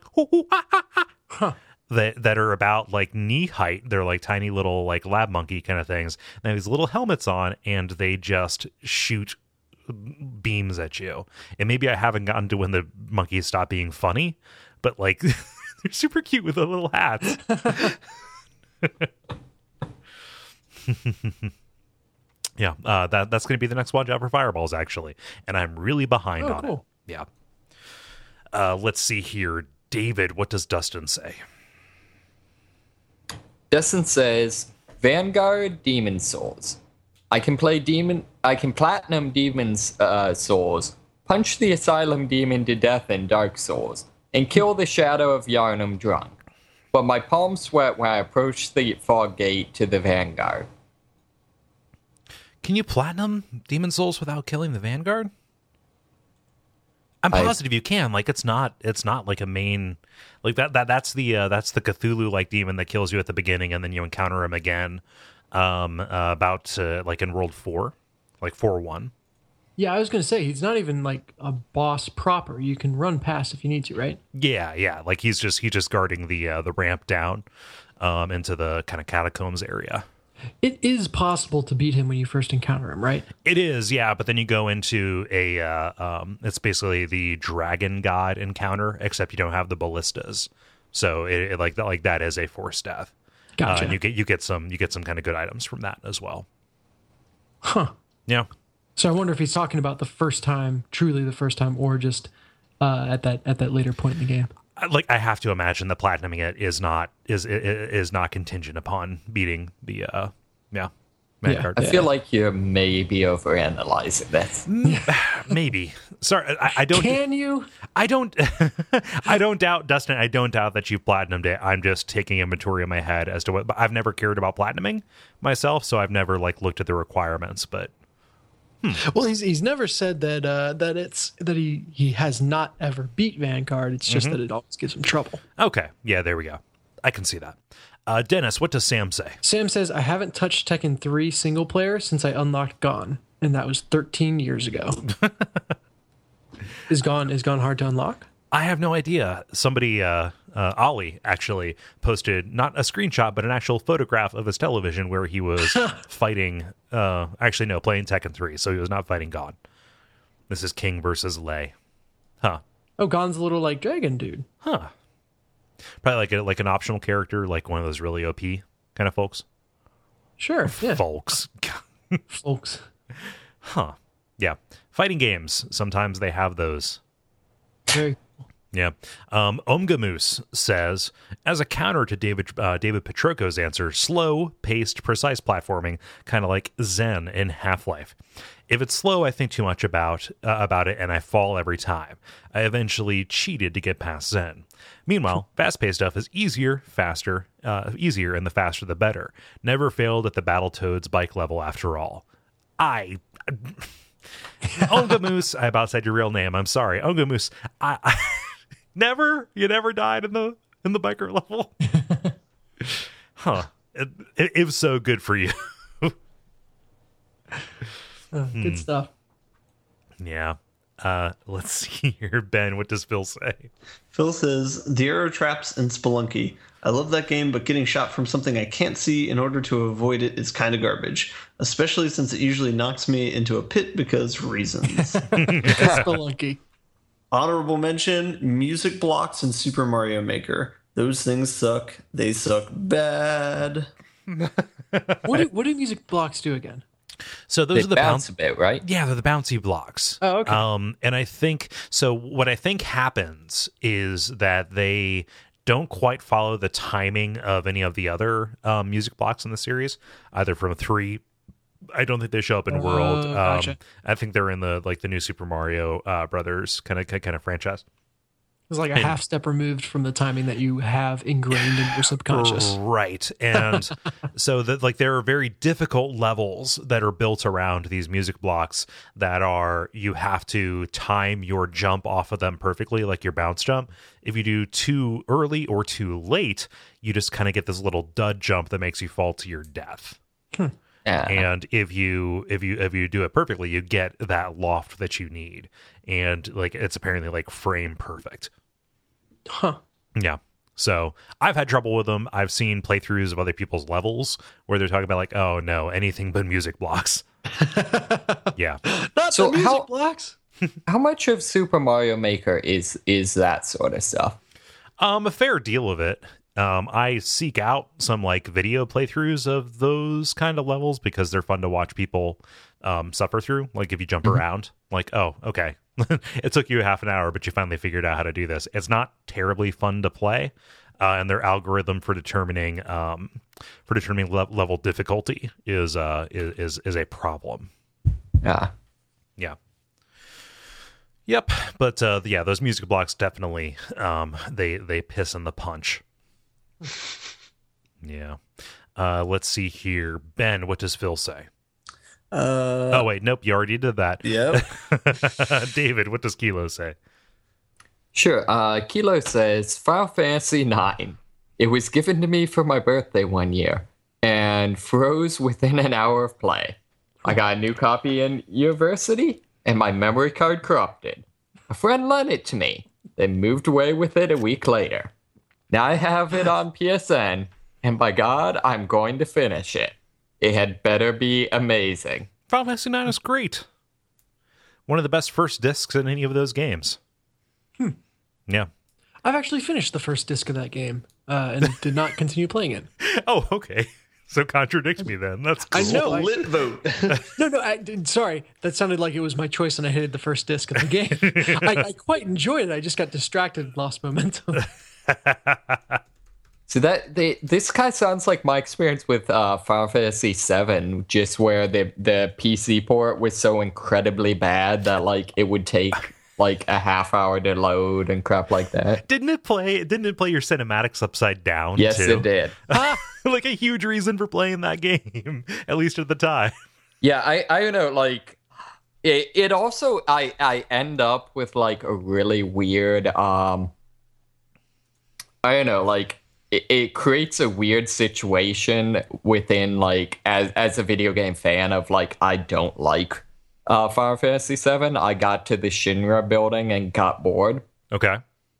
that are about like knee height. They're like tiny little like lab monkey kind of things. They have these little helmets on, and they just shoot beams at you. And maybe I haven't gotten to when the monkeys stop being funny, but like they're super cute with the little hats. Yeah, that's going to be the next watch out for fireballs, actually, and I'm really behind on it. Yeah. Let's see here, David. What does Dustin say? Dustin says, Vanguard Demon Souls. I can platinum Demon's Souls, punch the Asylum Demon to death in Dark Souls, and kill the Shadow of Yharnam drunk. But my palms sweat when I approach the fog gate to the Vanguard. Can you platinum Demon Souls without killing the Vanguard? I'm positive you can. Like, it's not like a main, like that's the Cthulhu like demon that kills you at the beginning, and then you encounter him again like in World 4, like 4-1. Yeah, I was going to say, he's not even like a boss proper. You can run past if you need to, right? Yeah. Like, he's just guarding the ramp down into the kind of catacombs area. It is possible to beat him when you first encounter him, right? It is, yeah, but then you go into it's basically the dragon god encounter, except you don't have the ballistas. So it like that is a forced death. Gotcha. And you get some kind of good items from that as well. Huh. Yeah. So I wonder if he's talking about the first time, truly the first time, or just at that later point in the game. Like, I have to imagine that platinuming it is not contingent upon beating the Vanguard. I feel like you may be overanalyzing this. Maybe. Sorry, I don't. Can you? I don't. I don't doubt, Dustin. I don't doubt that you've platinumed it. I'm just taking inventory in my head as to what. But I've never cared about platinuming myself, so I've never like looked at the requirements. But well, he's never said that he has not ever beat Vanguard. It's just that it always gives him trouble. Okay, yeah, there we go. I can see that. Dennis, what does Sam say? Sam says, I haven't touched Tekken 3 single player since I unlocked Gon, and that was 13 years ago. Is Gon hard to unlock? I have no idea. Somebody, Ollie, actually posted not a screenshot, but an actual photograph of his television where he was fighting, playing Tekken 3, so he was not fighting Gon. This is King versus Lei. Huh. Oh, Gon's a little like dragon dude. Huh. Probably like an optional character, like one of those really OP kind of folks. Sure, yeah. Folks. Folks. Huh. Yeah. Fighting games, sometimes they have those. Very Yeah. Omga Moose says, as a counter to David Petroco's answer, slow, paced, precise platforming, kind of like Zen in Half-Life. If it's slow, I think too much about it, and I fall every time. I eventually cheated to get past Zen. Meanwhile, fast-paced stuff is easier, and the faster the better. Never failed at the Battletoads bike level after all. Onga Moose, I about said your real name. I'm sorry, Onga Moose. You never died in the biker level. Huh? It was so good for you. Good stuff. Yeah. Let's see here, Ben. What does Phil say? Phil says, The Arrow Traps and Spelunky. I love that game, but getting shot from something I can't see in order to avoid it is kind of garbage, especially since it usually knocks me into a pit because reasons. Spelunky. Honorable mention, music blocks in Super Mario Maker. Those things suck. They suck bad. What do music blocks do again? So those are the bounce a bit, right? Yeah, they're the bouncy blocks. Oh, okay. And I think so. What I think happens is that they don't quite follow the timing of any of the other music blocks in the series, either from 3. I don't think they show up in World. Gotcha. I think they're in the new Super Mario Brothers kind of franchise. It was like a half step removed from the timing that you have ingrained in your subconscious. Right. And so that there are very difficult levels that are built around these music blocks that are, you have to time your jump off of them perfectly, like your bounce jump. If you do too early or too late, you just kind of get this little dud jump that makes you fall to your death. Yeah. And if you do it perfectly, you get that loft that you need. And it's apparently frame perfect. Huh. Yeah. So I've had trouble with them. I've seen playthroughs of other people's levels where they're talking about oh no, anything but music blocks. Yeah. Not So the music how- blocks. How much of Super Mario Maker is that sort of stuff? A fair deal of it. I seek out some video playthroughs of those kind of levels because they're fun to watch people suffer through. If you jump around, oh, okay. It took you half an hour, but you finally figured out how to do this. It's not terribly fun to play, and their algorithm for determining level difficulty is a problem. Yeah. Yeah. Yep. But those music blocks definitely they piss in the punch. Yeah. Let's see here. Ben, what does Phil say? Oh, wait. Nope. You already did that. Yep. David, what does Kilo say? Sure. Kilo says Final Fantasy IX. It was given to me for my birthday one year and froze within an hour of play. I got a new copy in university and my memory card corrupted. A friend lent it to me, then moved away with it a week later. Now I have it on PSN, and by God, I'm going to finish it. It had better be amazing. Final Fantasy IX is great. One of the best first discs in any of those games. Yeah. I've actually finished the first disc of that game and did not continue playing it. Oh, okay. So contradicts me then. That's cool. I know. Lit vote. No, sorry. That sounded like it was my choice and I hated the first disc of the game. I quite enjoyed it. I just got distracted and lost momentum. So this kind of sounds like my experience with Final Fantasy VII, just where the PC port was so incredibly bad that it would take a half hour to load and crap like that. Didn't it play your cinematics upside down? Yes, too? it did. A huge reason for playing that game, at least at the time. Yeah, I don't know. It also I end up with a really weird I don't know it creates a weird situation within as a video game fan of I don't like Final Fantasy VII. I got to the Shinra building and got bored. Okay.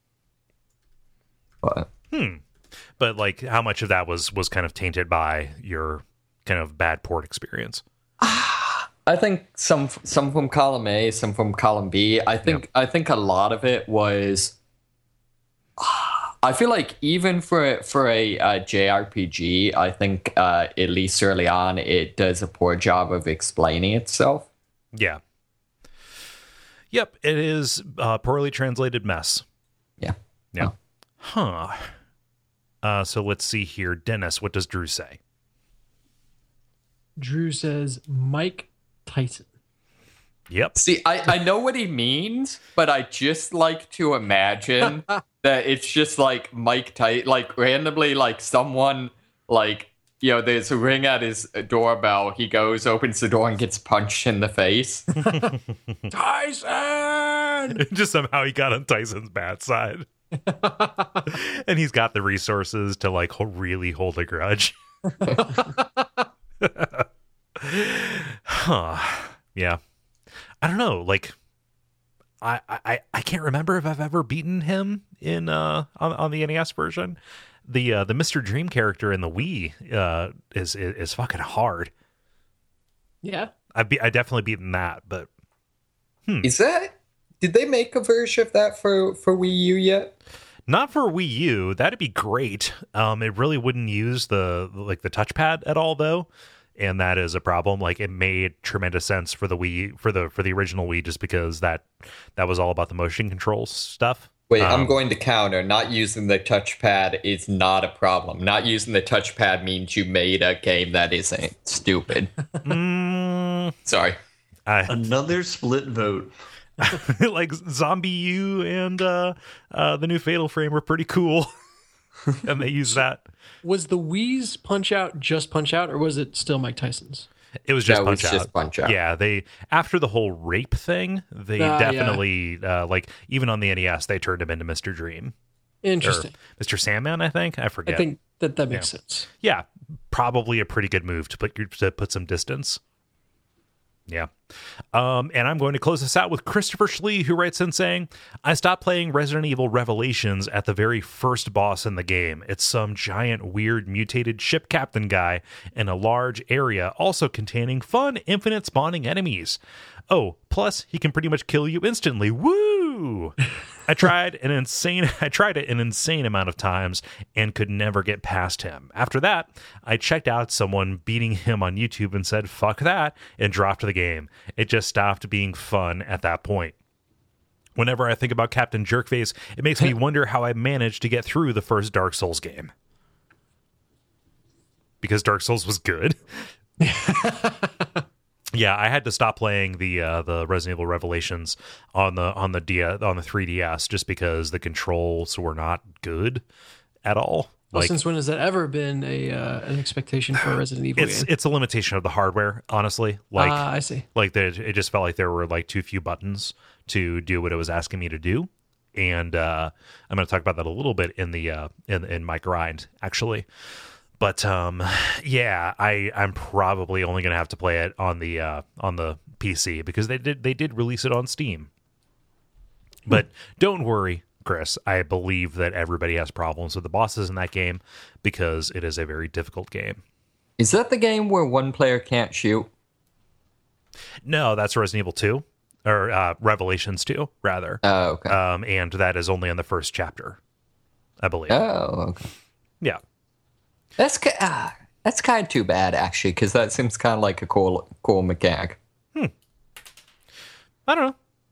But But how much of that was kind of tainted by your kind of bad port experience? I think some from column A, some from column B. I think a lot of it was. I feel even for a JRPG, I think at least early on, it does a poor job of explaining itself. Yeah. Yep, it is a poorly translated mess. Yeah. Huh. So let's see here. Dennis, what does Drew say? Drew says Mike Tyson. Yep. See, I know what he means, but I just like to imagine that it's just like Mike Tyson, like randomly, like someone, like, you know, there's a ring at his doorbell. He goes, opens the door, and gets punched in the face. Tyson! Just somehow he got on Tyson's bad side. And he's got the resources to like really hold a grudge. Huh. Yeah. I don't know. Like, I can't remember if I've ever beaten him in on the NES version. The Mr. Dream character in the Wii is fucking hard. Yeah. I definitely beaten that, but Is that? Did they make a version of that for Wii U yet? not for Wii U. That'd be great. It really wouldn't use the touchpad at all though. And that is a problem. Like, it made tremendous sense for the Wii, for the original Wii, just because that was all about the motion control stuff. Wait, I'm going to counter. Not using the touchpad is not a problem. Not using the touchpad means you made a game that isn't stupid. Sorry. Another split vote. Like Zombie U and the new Fatal Frame were pretty cool. And they use that. Was the Wii's Punch Out just Punch Out, or was it still Mike Tyson's? It was just That was Punch Out. just Punch Out. Yeah, they, after the whole rape thing, they definitely like, even on the NES, they turned him into Mr. Dream. Interesting. Or Mr. Sandman, I think. I forget. I think that makes sense. Yeah, probably a pretty good move to put some distance. Yeah. And I'm going to close this out with Christopher Schlee, who writes in saying, I stopped playing Resident Evil Revelations at the very first boss in the game. It's some giant, weird, mutated ship captain guy in a large area, also containing fun, infinite spawning enemies. Oh, plus he can pretty much kill you instantly. Woo! I tried it an insane amount of times and could never get past him. After that, I checked out someone beating him on YouTube and said, fuck that, and dropped the game. It just stopped being fun at that point. Whenever I think about Captain Jerkface, it makes me wonder how I managed to get through the first Dark Souls game. Because Dark Souls was good. Yeah, I had to stop playing the Resident Evil Revelations on the 3DS just because the controls were not good at all. Well, Like, since when has that ever been an expectation for a Resident Evil game? it's a limitation of the hardware, honestly. Like, I see. like it just felt like there were like too few buttons to do what it was asking me to do. And I'm going to talk about that a little bit in the in my grind, actually. But yeah, I'm probably only going to have to play it on the PC because they did release it on Steam. But don't worry, Chris. I believe that everybody has problems with the bosses in that game because it is a very difficult game. Is that the game where one player can't shoot? No, that's Resident Evil 2 or Revelations 2 rather. Oh, okay. And that is only in the first chapter, I believe. Oh, okay. Yeah. That's kind of too bad, actually, because that seems kind of like a cool mechanic. I don't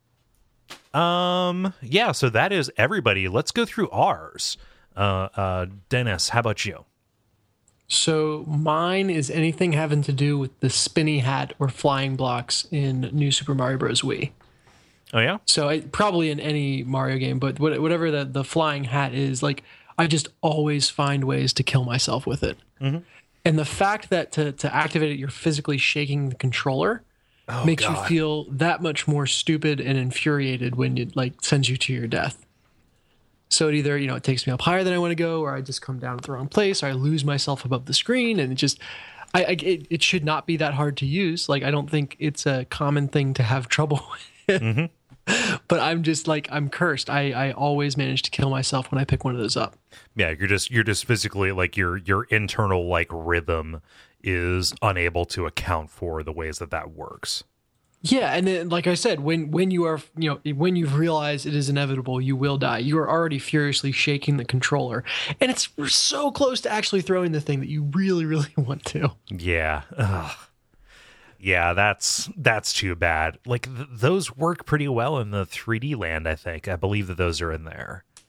know. Yeah, so that is everybody. Let's go through ours. Dennis, how about you? So mine is anything having to do with the spinny hat or flying blocks in New Super Mario Bros. Wii. Oh, yeah? So probably in any Mario game, but whatever the flying hat is, like, I just always find ways to kill myself with it. Mm-hmm. And the fact that to activate it, you're physically shaking the controller makes you feel that much more stupid and infuriated when it like sends you to your death. So it either, it takes me up higher than I want to go, or I just come down at the wrong place, or I lose myself above the screen, and it just, it should not be that hard to use. Like, I don't think it's a common thing to have trouble with. Mm-hmm. But I'm just like, I'm cursed. I always manage to kill myself when I pick one of those up. Yeah, you're just physically, like, your internal, like, rhythm is unable to account for the ways that works. Yeah, and then, like I said, when you are, when you've realized it is inevitable, you will die. You are already furiously shaking the controller, and it's so close to actually throwing the thing that you really, really want to. Yeah. Ugh. Yeah, that's too bad. Like, those work pretty well in the 3D land, I think. I believe that those are in there.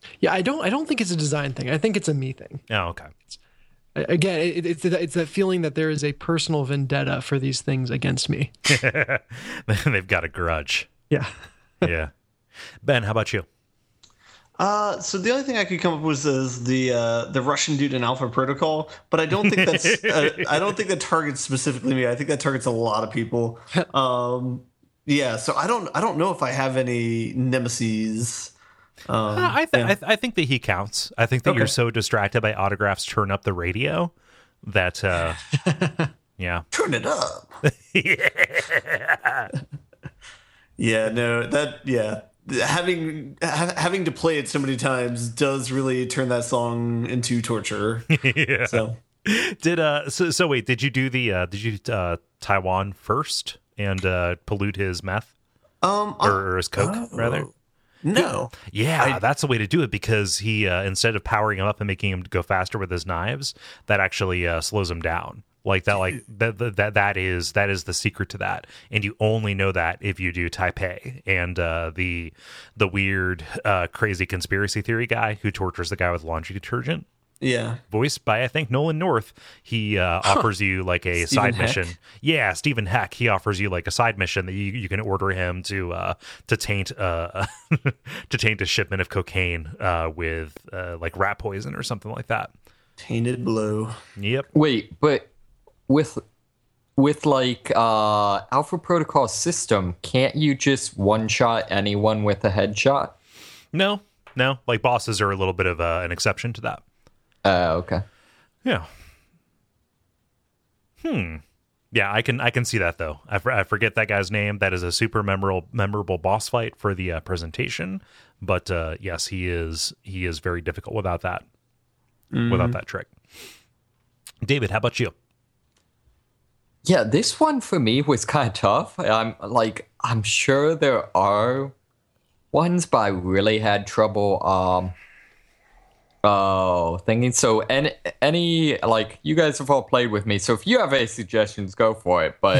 Yeah, I don't think it's a design thing. I think it's a me thing. Oh, okay. Again, it's that feeling that there is a personal vendetta for these things against me. They've got a grudge. Yeah. Yeah. Ben, how about you? So the only thing I could come up with is the Russian dude in Alpha Protocol, but I don't think that's I don't think that targets specifically me. I think that targets a lot of people. Yeah, so I don't know if I have any nemesis. I think that he counts. I think that you're so distracted by autographs, turn up the radio that yeah. Turn it up. Yeah. Yeah, no, having to play it so many times does really turn that song into torture. Yeah. So So wait, did you do the Taiwan first and pollute his meth or his coke rather? No. Yeah, that's the way to do it, because he instead of powering him up and making him go faster with his knives, that actually slows him down. That is the secret to that, and you only know that if you do Taipei and the weird crazy conspiracy theory guy who tortures the guy with laundry detergent. Yeah. Voiced by, I think, Nolan North. He offers you like a Stephen side Heck? mission. Yeah, Stephen Heck. He offers you like a side mission that you can order him to taint to taint a shipment of cocaine with like rat poison or something like that. Tainted Blue. Yep. Wait, but with like Alpha Protocol system, can't you just one-shot anyone with a headshot? No. Like bosses are a little bit of an exception to that. Okay. Yeah. Yeah, I can see that though. I forget that guy's name. That is a super memorable boss fight for the presentation. But yes, he is very difficult without that. Without that trick. David, how about you? Yeah, this one for me was kind of tough. I'm sure there are ones, but I really had trouble thinking. So any like, you guys have all played with me, so if you have any suggestions, go for it. But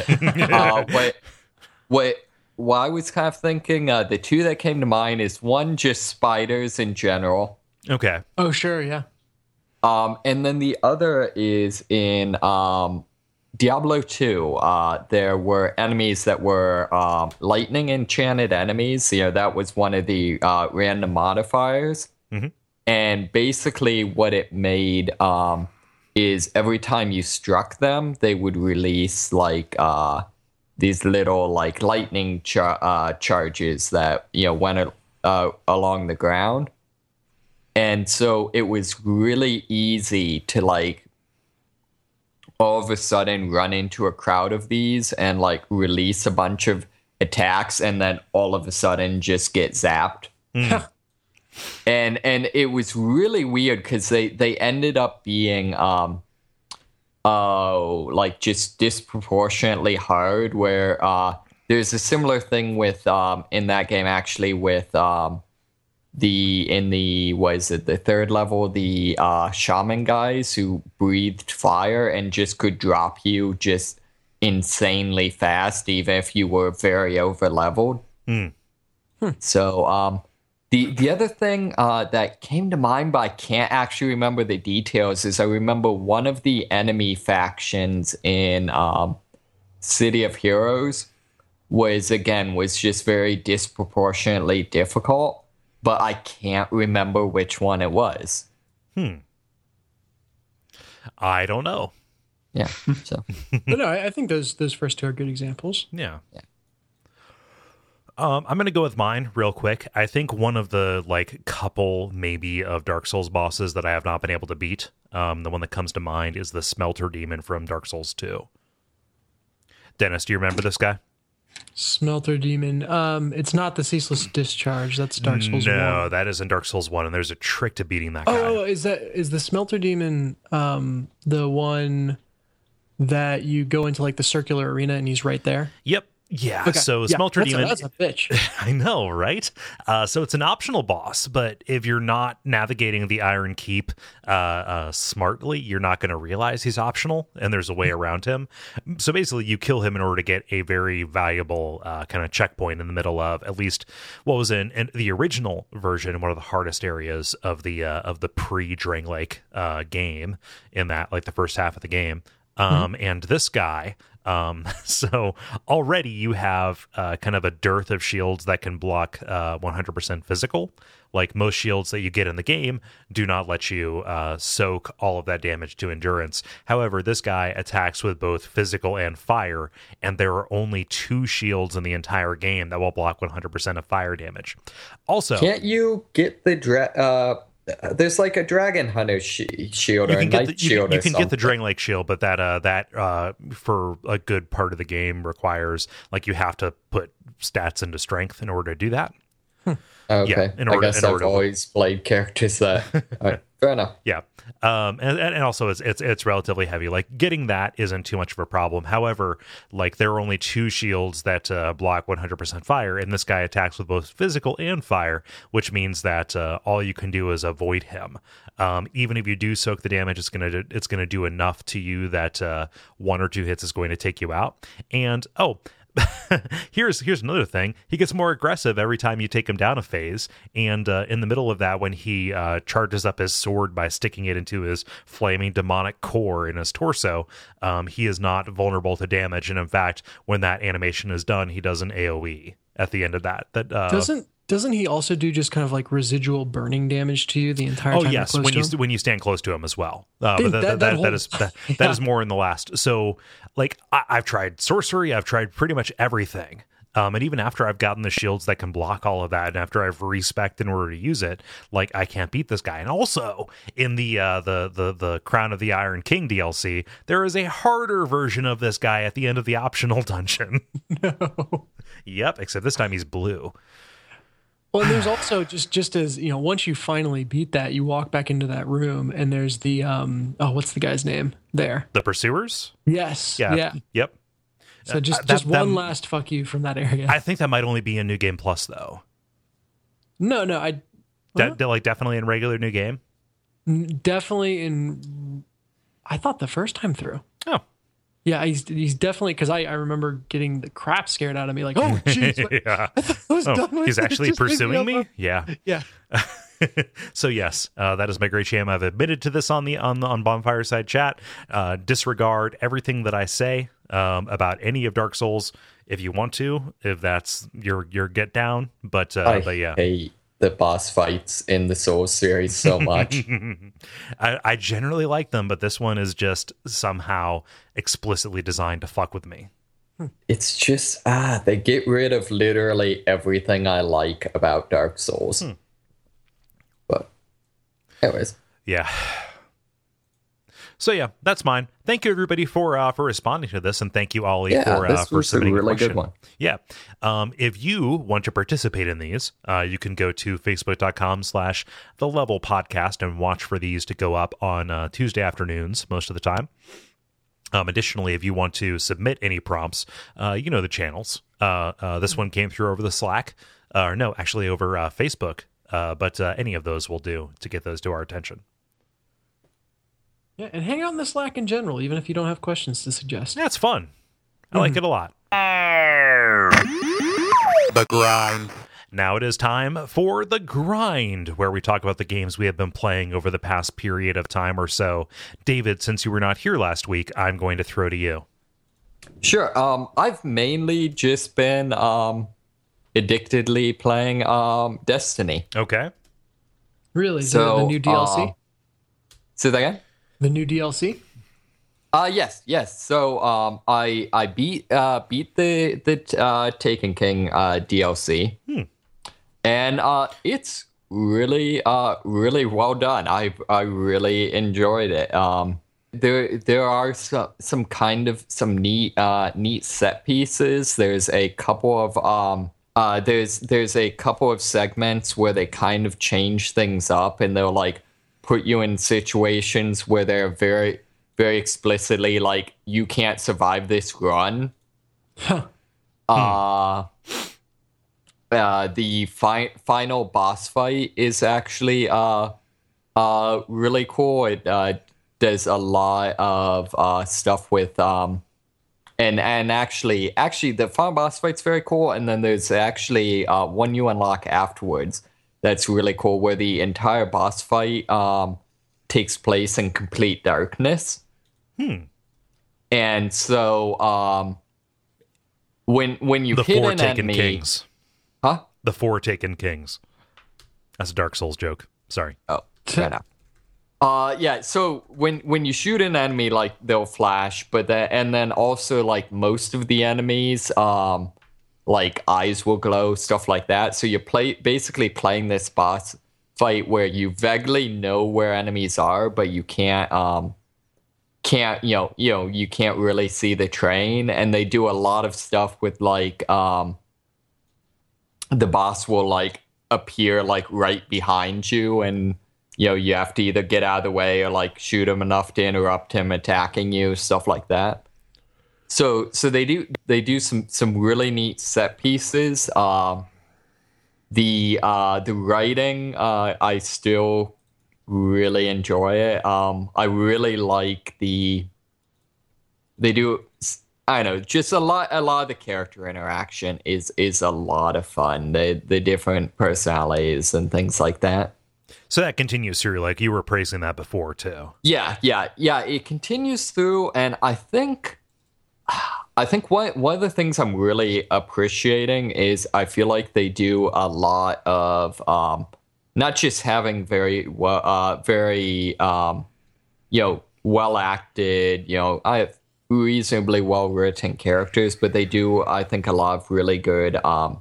what I was kind of thinking, the two that came to mind is one, just spiders in general. Okay. Oh, sure, yeah. And then the other is in Diablo 2. There were enemies that were lightning enchanted enemies. You know, that was one of the random modifiers. Mm-hmm. And basically what it made is every time you struck them, they would release like these little like lightning charges that, you know, went along the ground. And so it was really easy to like all of a sudden run into a crowd of these and like release a bunch of attacks and then all of a sudden just get zapped. And it was really weird because they ended up being like just disproportionately hard, where there's a similar thing with in that game actually with the third level, the shaman guys who breathed fire and just could drop you just insanely fast even if you were very over leveled. So the other thing that came to mind, but I can't actually remember the details, is I remember one of the enemy factions in City of Heroes was just very disproportionately difficult, but I can't remember which one it was. I don't know. Yeah. So But no, I think those first two are good examples. Yeah. I'm going to go with mine real quick. I think one of the like couple maybe of Dark Souls bosses that I have not been able to beat, the one that comes to mind is the Smelter Demon from Dark Souls 2. Dennis, do you remember this guy? Smelter Demon. It's not the Ceaseless Discharge. That's Dark Souls 1. No, that is in Dark Souls 1, and there's a trick to beating that guy. Oh, is the Smelter Demon the one that you go into like the circular arena and he's right there? Yep. Yeah, Okay. so Yeah, Smelter Demon. That's a bitch. I know, right? So it's an optional boss, but if you're not navigating the Iron Keep smartly, you're not going to realize he's optional, and there's a way around him. So basically, you kill him in order to get a very valuable kind of checkpoint in the middle of at least what was in the original version, one of the hardest areas of the pre-Drang Lake game, in that like the first half of the game. And this guy. So already you have kind of a dearth of shields that can block 100% physical. Like most shields that you get in the game do not let you soak all of that damage to endurance. However, this guy attacks with both physical and fire, and there are only 2 shields in the entire game that will block 100% of fire damage. Also, can't you get the there's like a dragon hunter shield or a knight shield. You can get the Drang Lake shield, but that for a good part of the game requires like you have to put stats into strength in order to do that. Okay, Yeah, I guess I've always played characters that. Right, fair enough. Yeah, and also it's relatively heavy. Like getting that isn't too much of a problem. However, like there are only 2 shields that block 100% fire, and this guy attacks with both physical and fire, which means that all you can do is avoid him. Even if you do soak the damage, it's gonna do enough to you that 1 or 2 hits is going to take you out. And here's another thing. He gets more aggressive every time you take him down a phase, and in the middle of that, when he charges up his sword by sticking it into his flaming demonic core in his torso, he is not vulnerable to damage, and in fact, when that animation is done, he does an AoE at the end of that. Doesn't he also do just kind of like residual burning damage to you the entire time? Oh yes, you're close to him? when you stand close to him as well. Dude, But that is more in the last. So like I've tried sorcery, I've tried pretty much everything. And even after I've gotten the shields that can block all of that, and after I've respec in order to use it, like I can't beat this guy. And also in the Crown of the Iron King DLC, there is a harder version of this guy at the end of the optional dungeon. No. Yep, except this time he's blue. Well, and there's also just as you know, once you finally beat that, you walk back into that room, and there's the what's the guy's name there? The Pursuers? Yes. Yeah. Yep. So just one last fuck you from that area. I think that might only be in New Game Plus though. No, Definitely in regular New Game. Definitely in. I thought the first time through. Oh. Yeah, he's definitely, because I remember getting the crap scared out of me, like, oh jeez, yeah. I was done with he's it. actually Just pursuing me. up. Yeah. So yes, that is my great shame. I've admitted to this on Bonfireside Chat. Disregard everything that I say about any of Dark Souls if you want to, if that's your get down. But yeah, hate the boss fights in the Souls series so much. I generally like them, but this one is just somehow explicitly designed to fuck with me. It's just they get rid of literally everything I like about Dark Souls. But anyways, yeah. So yeah, that's mine. Thank you everybody for responding to this, and thank you Ollie for submitting a question. Good one. Yeah. If you want to participate in these, you can go to facebook.com/The Level Podcast and watch for these to go up on Tuesday afternoons most of the time. Additionally, if you want to submit any prompts, you know the channels. This one came through over the Slack, over Facebook. But any of those will do to get those to our attention. Yeah, and hang out in the Slack in general, even if you don't have questions to suggest. Yeah, it's fun. I like it a lot. The grind. Now it is time for The Grind, where we talk about the games we have been playing over the past period of time or so. David, since you were not here last week, I'm going to throw to you. Sure. I've mainly just been addictedly playing Destiny. Okay. Really? So the new DLC? Say that again? The new DLC? Yes. So I beat the Taken King DLC, and it's really well done. I really enjoyed it. There are some neat set pieces. There's a couple of there's a couple of segments where they kind of change things up, and they'll like put you in situations where they're very, very explicitly like, you can't survive this run. Huh. The final boss fight is actually really cool. It does a lot of stuff with and actually the final boss fight's very cool. And then there's actually one you unlock afterwards that's really cool, where the entire boss fight takes place in complete darkness. And so when you hit an enemy, kings. Huh? The 4 Taken Kings. That's a Dark Souls joke. Sorry. Oh, fair enough. Yeah. So when you shoot an enemy, like, they'll flash, and then also, like, most of the enemies, like, eyes will glow, stuff like that. So you're basically playing this boss fight where you vaguely know where enemies are, but you can't you can't really see the train. And they do a lot of stuff with, like, the boss will, like, appear, like, right behind you, and you have to either get out of the way or, like, shoot him enough to interrupt him attacking you, stuff like that. So they do some really neat set pieces. The writing, I still really enjoy it. I really like they do, I don't know, just a lot of the character interaction is a lot of fun. The different personalities and things like that. So that continues through, like you were praising that before too. Yeah. It continues through, and I think one of the things I'm really appreciating is I feel like they do a lot of not just having very well acted, I have reasonably well written characters, but they do, I think, a lot of really good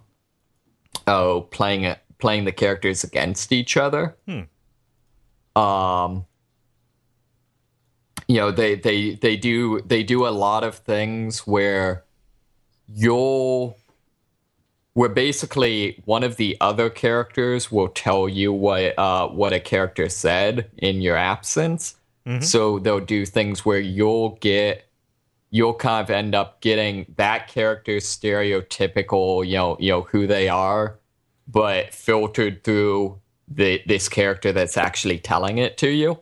playing the characters against each other. They do a lot of things where basically one of the other characters will tell you what a character said in your absence. So they'll do things where you'll kind of end up getting that character's stereotypical, who they are, but filtered through this character that's actually telling it to you.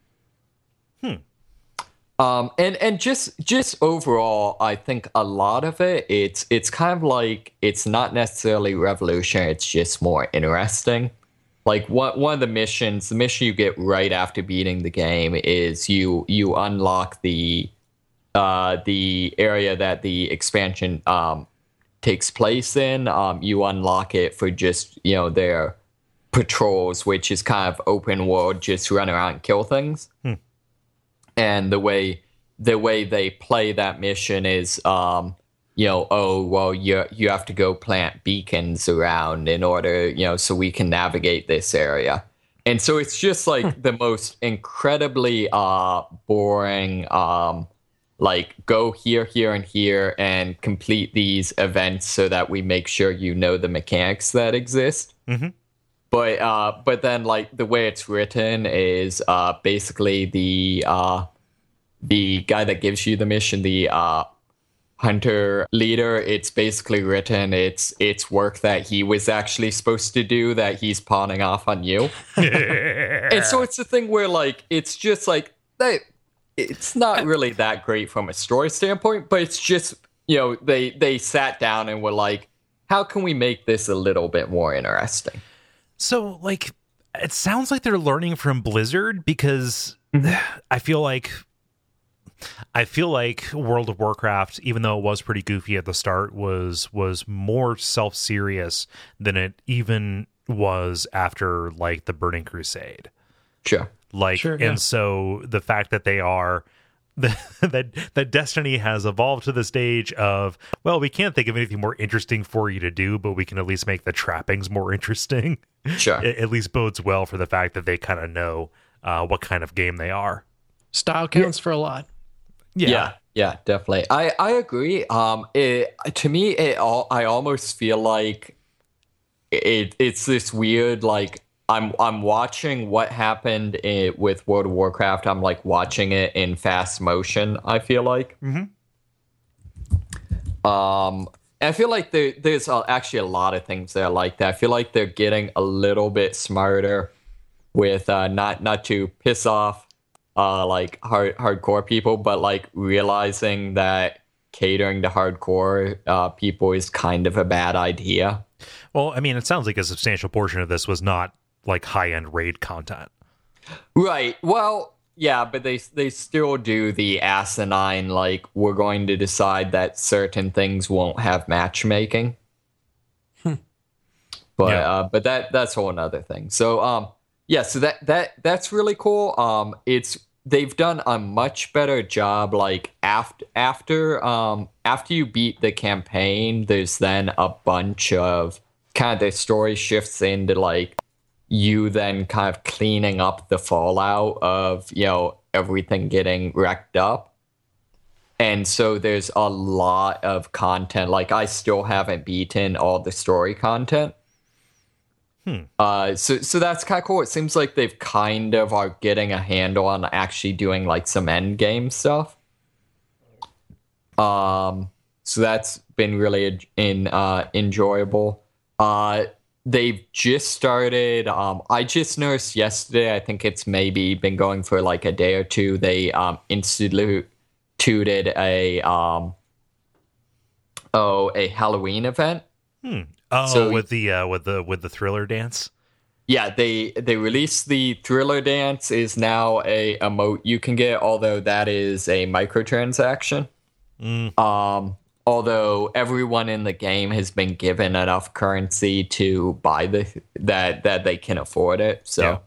And just overall, I think a lot of it's kind of like, it's not necessarily revolutionary, it's just more interesting. Like, one of the mission you get right after beating the game is you unlock the area that the expansion takes place in. You unlock it for just, their patrols, which is kind of open world, just run around and kill things. And the way they play that mission is, you have to go plant beacons around in order, so we can navigate this area. And so it's just like the most incredibly boring, like, go here, and here, and complete these events so that we make sure the mechanics that exist. But then, like, the way it's written is basically the guy that gives you the mission, the hunter leader, it's basically written, it's work that he was actually supposed to do that he's pawning off on you. And so it's the thing where, like, it's just like it's not really that great from a story standpoint, but it's just, they sat down and were like, how can we make this a little bit more interesting? So, like, it sounds like they're learning from Blizzard, because I feel like World of Warcraft, even though it was pretty goofy at the start, was more self-serious than it even was after, like, the Burning Crusade. Sure. Like, Sure, yeah. And so the fact that they are that Destiny has evolved to the stage of, well, we can't think of anything more interesting for you to do, but we can at least make the trappings more interesting. Sure. At least bodes well for the fact that they kind of know what kind of game they are. Style counts for a lot. Yeah, definitely. I agree. To me, I almost feel like it's this weird, like, I'm watching what happened with World of Warcraft. I'm, like, watching it in fast motion, I feel like. I feel like there's actually a lot of things that are like that. I feel like they're getting a little bit smarter with not to piss off like hardcore people, but like realizing that catering to hardcore people is kind of a bad idea. Well, I mean, it sounds like a substantial portion of this was not like high-end raid content. Right. Well, yeah, but they still do the asinine, like, we're going to decide that certain things won't have matchmaking. But that's a whole another thing. So so that's really cool. They've done a much better job. Like after you beat the campaign, there's then a bunch of kind of the story shifts into like you then kind of cleaning up the fallout of, everything getting wrecked up. And so there's a lot of content. Like I still haven't beaten all the story content. So that's kind of cool. It seems like they've kind of are getting a handle on actually doing like some end game stuff. So that's been really enjoyable. They've just started. I just noticed yesterday. I think it's maybe been going for like a day or two. They instituted a Halloween event. Oh, So- with the Thriller dance. Yeah, they released the Thriller dance is now a emote you can get, although that is a microtransaction. Although everyone in the game has been given enough currency to buy that they can afford it. So,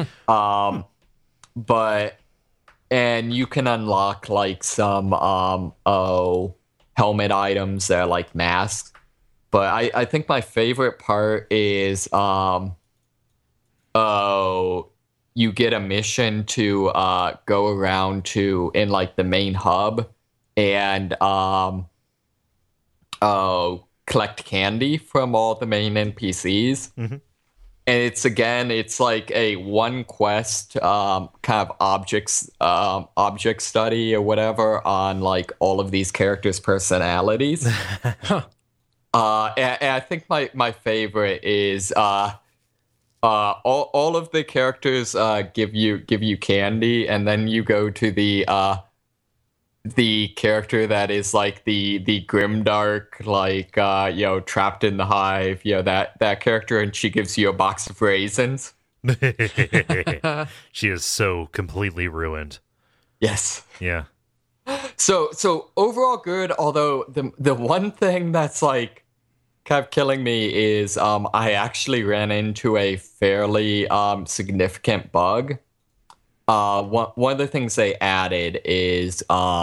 but you can unlock like some helmet items that are like masks. But I think my favorite part is you get a mission to go around to in like the main hub and collect candy from all the main NPCs. And it's like a one quest kind of object study or whatever on like all of these characters' personalities. And I think my favorite is all of the characters give you candy, and then you go to the character that is like the grimdark, like trapped in the hive, that character, and she gives you a box of raisins. She is so completely ruined. Yes. Yeah. So overall good, although the one thing that's like kind of killing me is I actually ran into a fairly significant bug. One of the things they added is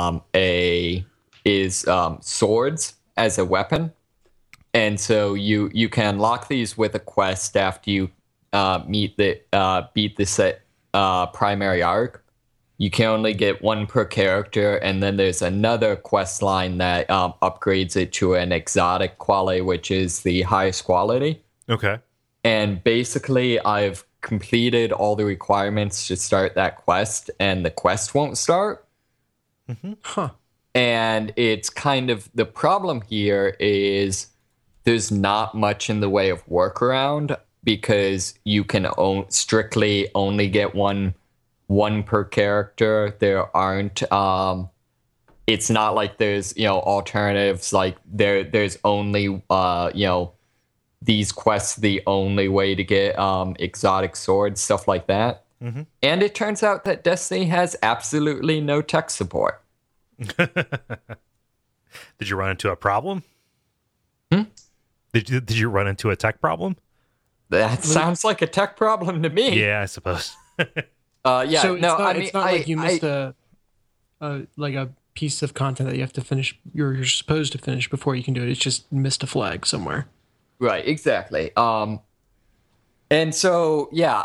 swords as a weapon, and so you can unlock these with a quest after you beat the primary arc. You can only get one per character, and then there's another quest line that upgrades it to an exotic quality, which is the highest quality. Okay. And basically, I've completed all the requirements to start that quest, and the quest won't start. And it's kind of the problem here is there's not much in the way of workaround because you can strictly only get one per character. There aren't it's not like there's alternatives, like there's only these quests the only way to get exotic swords, stuff like that. And it turns out that Destiny has absolutely no tech support. Did you run into a problem? Did you run into a tech problem? That sounds like a tech problem to me. Yeah, I suppose. Yeah, So no, it's not like you missed a piece of content that you have to finish. You're supposed to finish before you can do it. It's just missed a flag somewhere. Right, exactly. And so yeah,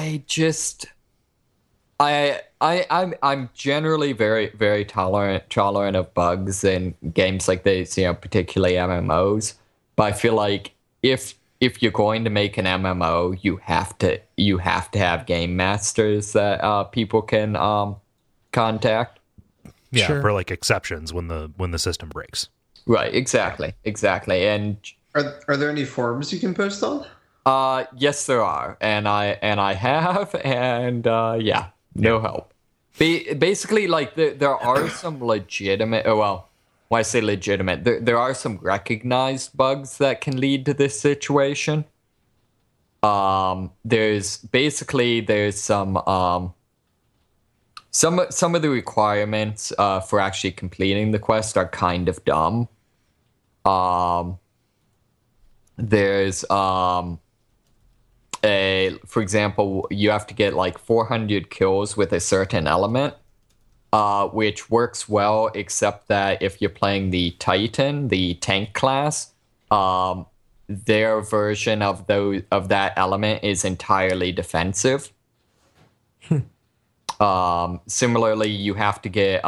I'm generally very, very tolerant of bugs in games like this, particularly MMOs. But I feel like if you're going to make an MMO, you have to have game masters that people can contact. Yeah, Sure. for like exceptions when the system breaks. Right, exactly. And Are there any forums you can post on? yes there are. And I have, and yeah, no help. Basically, like there are some legitimate, when I say legitimate, there are some recognized bugs that can lead to this situation. There's some of the requirements for actually completing the quest are kind of dumb. There's for example, you have to get like 400 kills with a certain element, which works well, except that if you're playing the Titan, the tank class, their version of that element is entirely defensive. Similarly, you have to get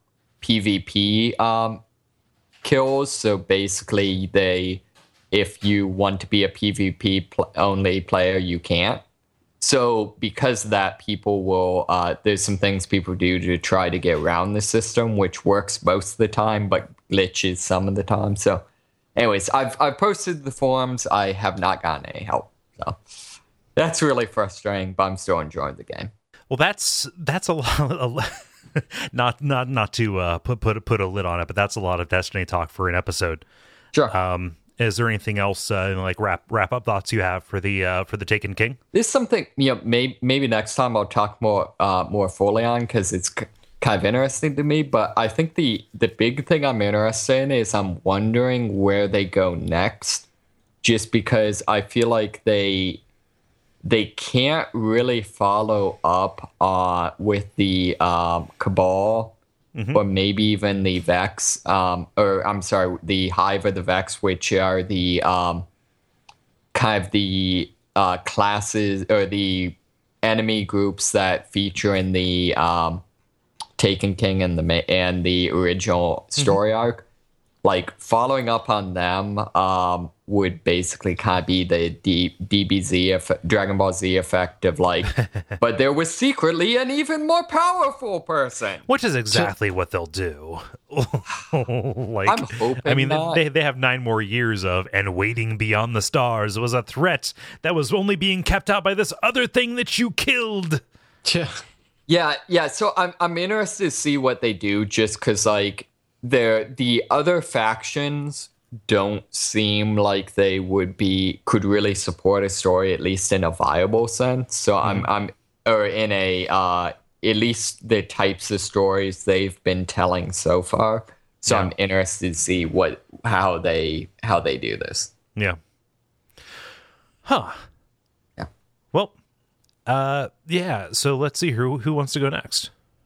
PvP kills. So basically, if you want to be a PvP only player, you can't. So because of that, people will. There's some things people do to try to get around the system, which works most of the time, but glitches some of the time. So, anyways, I've posted the forums. I have not gotten any help. So that's really frustrating, but I'm still enjoying the game. Well, that's a lot. Not to put a lid on it, but that's a lot of Destiny talk for an episode. Sure. Is there anything else like wrap up thoughts you have for the Taken King? There's something maybe next time I'll talk more fully on, because it's kind of interesting to me. But I think the big thing I'm interested in is I'm wondering where they go next, just because I feel like they can't really follow up with the Cabal, or maybe even the Vex, or I'm sorry, the Hive or the Vex, which are the kind of the classes or the enemy groups that feature in the Taken King and the original story arc. Like, following up on them would basically kind of be the DBZ Dragon Ball Z effect of like, but there was secretly an even more powerful person, which is exactly what they'll do. Like, I'm hoping. I mean, they have 9 more years of, and waiting beyond the stars was a threat that was only being kept out by this other thing that you killed. Yeah. So I'm interested to see what they do, just because like. The other factions don't seem like they could really support a story, at least in a viable sense. So or in a at least the types of stories they've been telling so far. So I'm interested to see how they do this. Yeah. Huh. Yeah. Well, yeah. So let's see who wants to go next.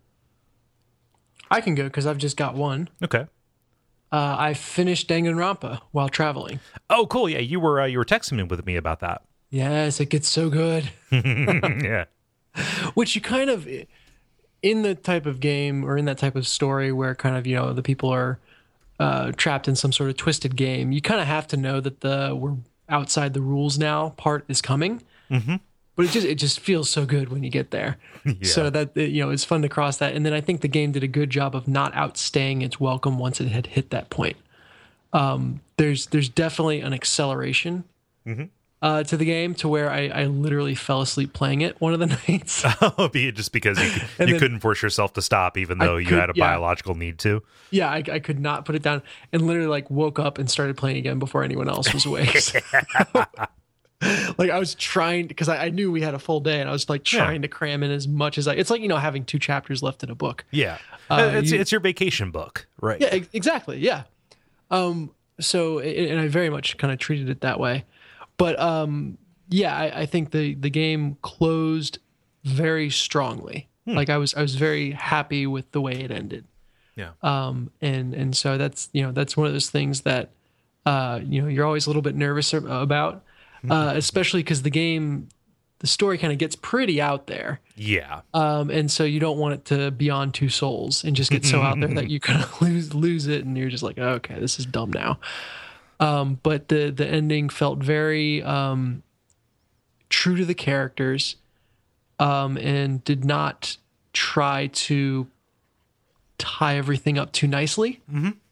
I can go because I've just got one. Okay. I finished Danganronpa while traveling. Oh, cool. Yeah, you were texting with me about that. Yes, it gets so good. Yeah. Which you kind of, in the type of game or in that type of story where kind of, the people are trapped in some sort of twisted game, you kind of have to know that we're outside the rules now part is coming. Mm-hmm. But it just feels so good when you get there. Yeah. So that, it's fun to cross that. And then I think the game did a good job of not outstaying its welcome once it had hit that point. There's definitely an acceleration to the game to where I literally fell asleep playing it one of the nights. Oh, just because you couldn't force yourself to stop, even though you had a biological need to. Yeah, I could not put it down, and literally like woke up and started playing again before anyone else was awake. Like I was trying, because I knew we had a full day, and I was like trying to cram in as much as it's like, having 2 chapters left in a book. Yeah. It's your vacation book, right? Yeah, exactly. Yeah. So, and I very much kind of treated it that way, but I think the game closed very strongly. Like I was very happy with the way it ended. Yeah. And so that's one of those things that you're always a little bit nervous about. Especially because the story kind of gets pretty out there. Yeah. And so you don't want it to be on 2 souls and just get so out there that you kind of lose it, and you're just like, okay, this is dumb now. But the ending felt very true to the characters, and did not try to tie everything up too nicely.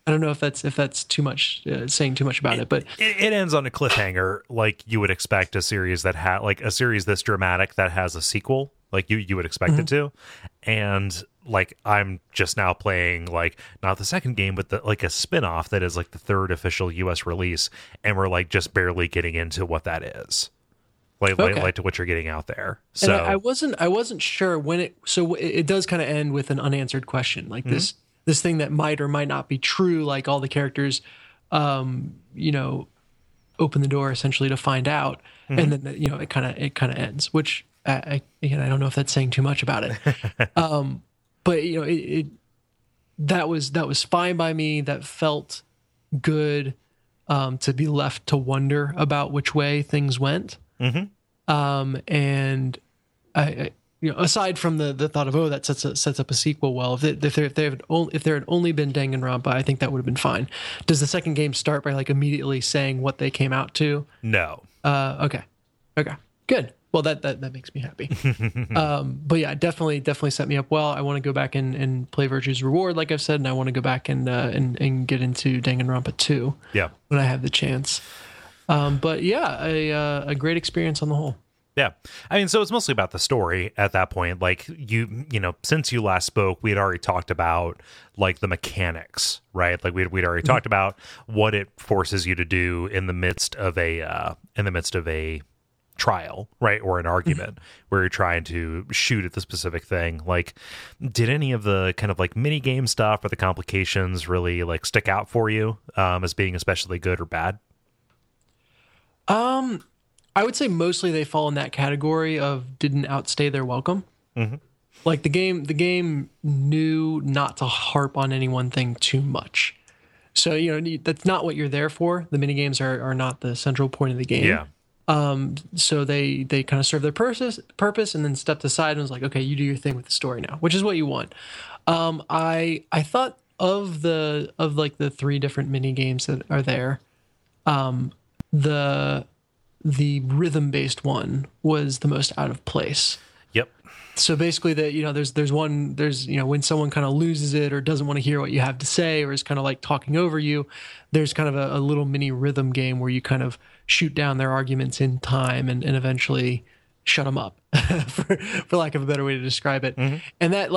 I don't know if that's too much, saying too much about it, but it ends on a cliffhanger, like you would expect a series that like a series this dramatic that has a sequel, like you would expect it to. And like I'm just now playing like not the second game, but like a spin-off that is like the third official US release, and we're like just barely getting into what that is. Like to what you're getting out there. So and I wasn't sure when it does kind of end with an unanswered question, like this thing that might or might not be true, like all the characters open the door essentially to find out, and then it kind of ends, which I don't know if that's saying too much about it. But that was fine by me. That felt good, to be left to wonder about which way things went. And I aside from the thought of, that sets up a sequel. Well, if there had only been Danganronpa, I think that would have been fine. Does the second game start by like immediately saying what they came out to? No. Okay, good. Well, that makes me happy. But yeah, definitely set me up well. I want to go back and play Virtue's Reward, like I've said, and I want to go back and get into Danganronpa 2. Yeah. When I have the chance. But yeah, a great experience on the whole. Yeah. I mean, so it's mostly about the story at that point. Like since you last spoke, we had already talked about like the mechanics, right? Like we'd already talked about what it forces you to do in the midst of a trial, right? Or an argument where you're trying to shoot at the specific thing. Like, did any of the kind of like mini game stuff or the complications really like stick out for you, as being especially good or bad? I would say mostly they fall in that category of didn't outstay their welcome. Like the game knew not to harp on any one thing too much. So, that's not what you're there for. The mini games are not the central point of the game. Yeah. So they kind of serve their purpose and then stepped aside and was like, okay, you do your thing with the story now, which is what you want. I thought of the three different mini games that are there. The rhythm-based one was the most out of place. Yep. So basically there's when someone kind of loses it or doesn't want to hear what you have to say or is kind of like talking over you, there's kind of a little mini rhythm game where you kind of shoot down their arguments in time and eventually shut them up, for lack of a better way to describe it. And that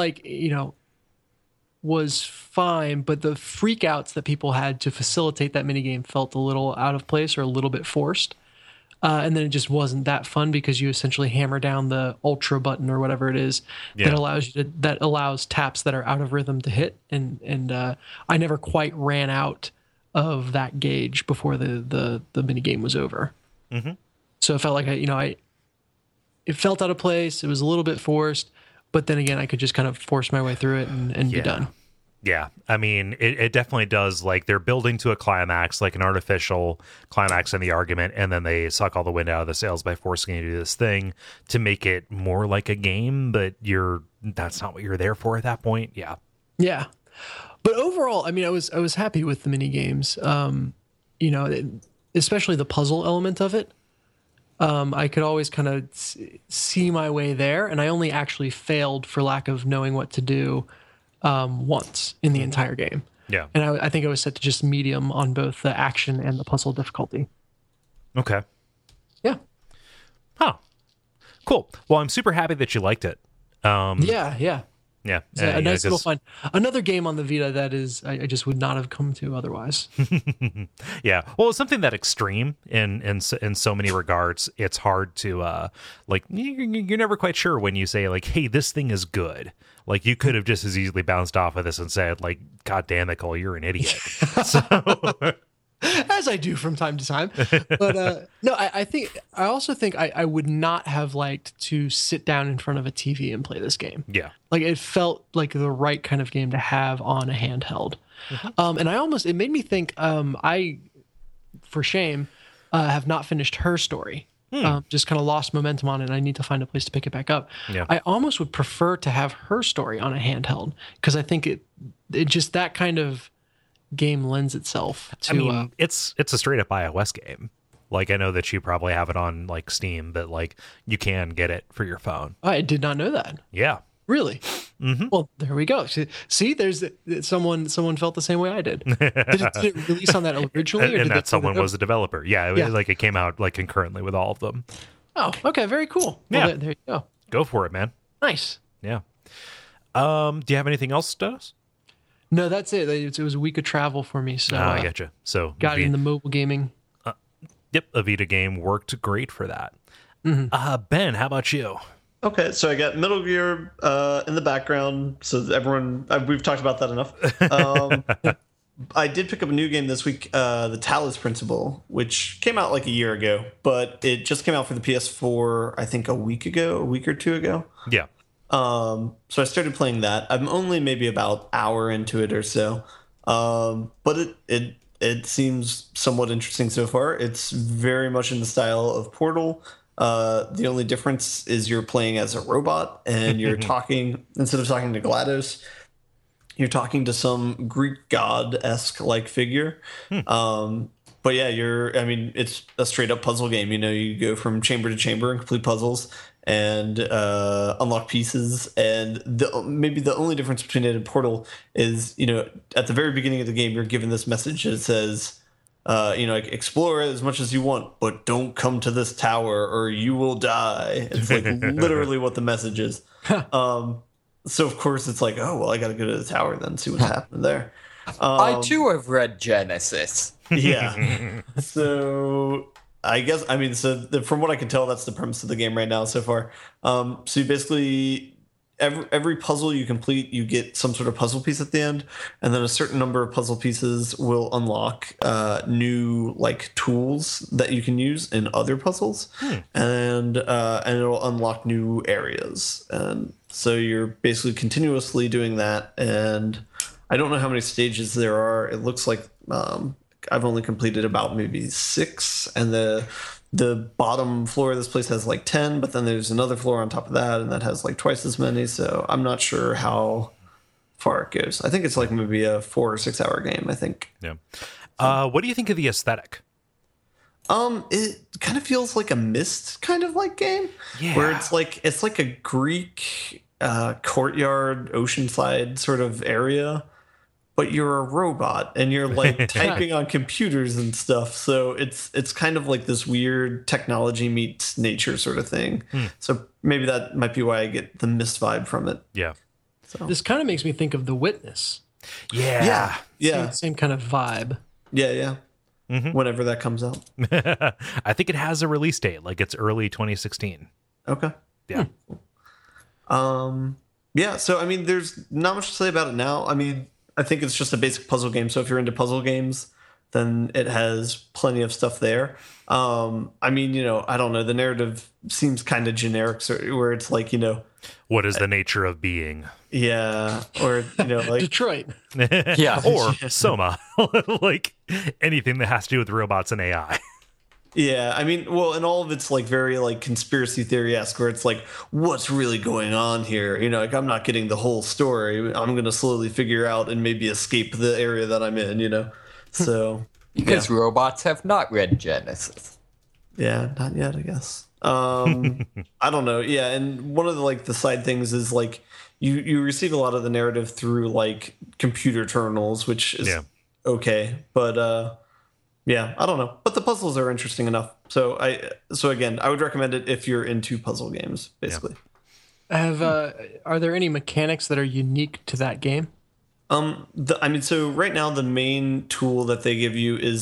was fine, but the freakouts that people had to facilitate that minigame felt a little out of place or a little bit forced. And then it just wasn't that fun because you essentially hammer down the ultra button or whatever it is that allows taps that are out of rhythm to hit. And I never quite ran out of that gauge before the mini game was over. So it felt like it felt out of place. It was a little bit forced, but then again, I could just kind of force my way through it and be done. Yeah, I mean, it definitely does. Like they're building to a climax, like an artificial climax in the argument, and then they suck all the wind out of the sails by forcing you to do this thing to make it more like a game, but that's not what you're there for at that point. Yeah. Yeah. But overall, I mean, I was happy with the mini games. Especially the puzzle element of it. I could always kind of see my way there, and I only actually failed for lack of knowing what to do once in the entire game. Yeah. And I think I was set to just medium on both the action and the puzzle difficulty. Okay. Yeah. Huh. Cool. Well, I'm super happy that you liked it. Yeah. Yeah. It's a nice little fun. Another game on the Vita that is I just would not have come to otherwise. Yeah. Well, it's something that extreme in so many regards. It's hard to you're never quite sure when you say like, hey, this thing is good. Like you could have just as easily bounced off of this and said like, God damn it, Cole, you're an idiot. So as I do from time to time. But no, I also think I would not have liked to sit down in front of a TV and play this game. Yeah. Like it felt like the right kind of game to have on a handheld. And it made me think, I, for shame, have not finished Her Story. Just kind of lost momentum on it, and I need to find a place to pick it back up. Yeah. I almost would prefer to have Her Story on a handheld because I think it just that kind of game lends itself to. I mean, it's a straight up iOS game. Like I know that you probably have it on like Steam, but like you can get it for your phone. I did not know that. Yeah. Really? Mm-hmm. Well, there we go. See, there's someone felt the same way I did. Did it release on that originally? And that someone was a developer. Yeah, it came out like concurrently with all of them. Oh, okay, very cool. Yeah. Well, there you go. Go for it, man. Nice. Yeah. Do you have anything else, Dennis? No, that's it. It was a week of travel for me, so I getcha. So got in the mobile gaming. Yep, a Vita game worked great for that. Mm-hmm. Ben, how about you? Okay, so I got Metal Gear in the background, so everyone we've talked about that enough. I did pick up a new game this week, the Talos Principle, which came out like a year ago, but it just came out for the PS4, I think a week or two ago. Yeah. So I started playing that. I'm only maybe about an hour into it or so, but it seems somewhat interesting so far. It's very much in the style of Portal. The only difference is you're playing as a robot and you're talking, instead of talking to GLaDOS, you're talking to some Greek god-esque like figure. But yeah, it's a straight up puzzle game. You go from chamber to chamber and complete puzzles and unlock pieces. And maybe the only difference between it and Portal is, at the very beginning of the game, you're given this message that says, explore as much as you want, but don't come to this tower or you will die. It's like literally what the message is. So of course it's like, oh, well, I got to go to the tower then, see what's happening there. I too have read Genesis. Yeah. So I guess, from what I can tell, that's the premise of the game right now so far. So you basically, every puzzle you complete, you get some sort of puzzle piece at the end, and then a certain number of puzzle pieces will unlock new like tools that you can use in other puzzles, and it'll unlock new areas, and so you're basically continuously doing that. And I don't know how many stages there are. It looks like I've only completed about maybe 6, and the bottom floor of this place has like 10, but then there's another floor on top of that, and that has like twice as many. So I'm not sure how far it goes. I think it's like maybe a 4 or 6 hour game, I think. Yeah. What do you think of the aesthetic? It kind of feels like a Myst kind of like game, where it's like a Greek courtyard, oceanside sort of area, but you're a robot and you're like typing on computers and stuff. So it's kind of like this weird technology meets nature sort of thing. So maybe that might be why I get the Myst vibe from it. Yeah. So. This kind of makes me think of The Witness. Yeah. Same kind of vibe. Yeah. Mm-hmm. Whenever that comes out. I think it has a release date, like it's early 2016. Okay. Yeah. Yeah, so there's not much to say about it now. I think it's just a basic puzzle game. So if you're into puzzle games, then it has plenty of stuff there. I don't know. The narrative seems kind of generic, where it's like, what is the nature of being? Yeah. Or, like Detroit. Yeah. Or Soma. Like anything that has to do with robots and AI. Yeah, and all of it's like very like conspiracy theory-esque, where it's like, what's really going on here? Like I'm not getting the whole story. I'm going to slowly figure out and maybe escape the area that I'm in, So because robots have not read Genesis. Yeah, not yet, I guess. I don't know. Yeah, and one of the side things is like you receive a lot of the narrative through like computer terminals, which is okay, but yeah, I don't know, but the puzzles are interesting enough. So again, I would recommend it if you're into puzzle games, basically. Are there any mechanics that are unique to that game? So right now the main tool that they give you is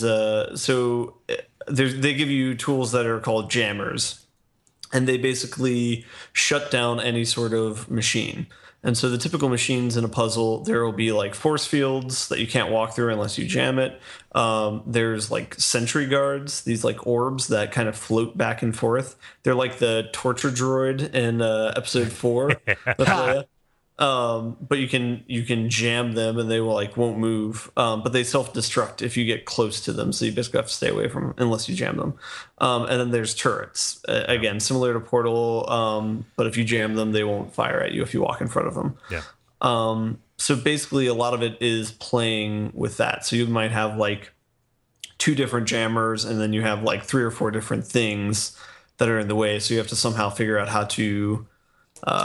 they give you tools that are called jammers, and they basically shut down any sort of machine. And so the typical machines in a puzzle, there will be like force fields that you can't walk through unless you jam it. There's like sentry guards, these like orbs that kind of float back and forth. They're like the torture droid in episode 4. But you can jam them and they won't move. But they self-destruct if you get close to them. So you basically have to stay away from them unless you jam them. And then there's turrets, again, similar to Portal. But if you jam them, they won't fire at you if you walk in front of them. Yeah. So basically a lot of it is playing with that. So you might have like 2 different jammers, and then you have like 3 or 4 different things that are in the way. So you have to somehow figure out how to,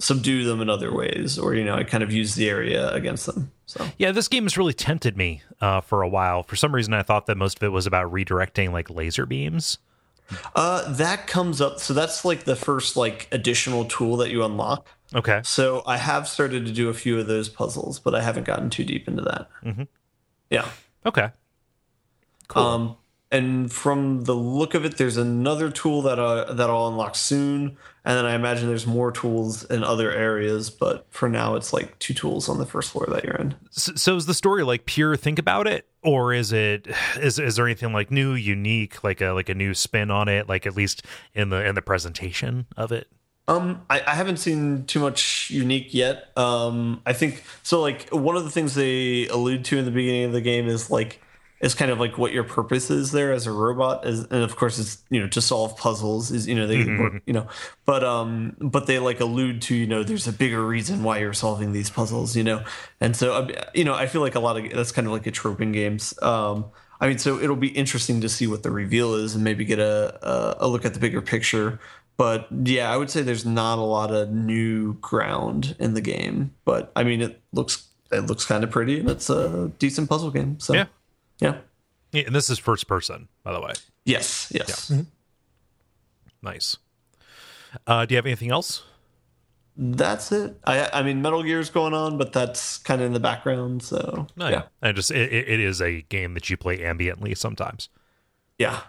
subdue them in other ways, or I kind of use the area against them. So Yeah, this game has really tempted me for a while. For some reason, I thought that most of it was about redirecting like laser beams. that comes up. So that's like the first like additional tool that you unlock. Okay. So I have started to do a few of those puzzles, but I haven't gotten too deep into that. Yeah. Okay. Cool. And from the look of it, there's another tool that I'll unlock soon, and then I imagine there's more tools in other areas. But for now, it's like 2 tools on the first floor that you're in. So is the story like pure think about it, or is there anything like new, unique, like a new spin on it, like at least in the presentation of it? I haven't seen too much unique yet. I think so. Like one of the things they allude to in the beginning of the game is kind of like what your purpose is there as a robot is, and of course it's to solve puzzles is they work but they like allude to there's a bigger reason why you're solving these puzzles and so I feel like a lot of that's kind of like a trope in games. I mean, so it'll be interesting to see what the reveal is and maybe get a look at the bigger picture. But yeah, I would say there's not a lot of new ground in the game, but I mean it looks kind of pretty and it's a decent puzzle game. So Yeah. Yeah. Yeah, and this is first person, by the way. Yes. Yeah. Mm-hmm. Nice. Do you have anything else? That's it. I mean, Metal Gear's going on, but that's kind of in the background. So Oh, yeah. And just it is a game that you play ambiently sometimes. Yeah.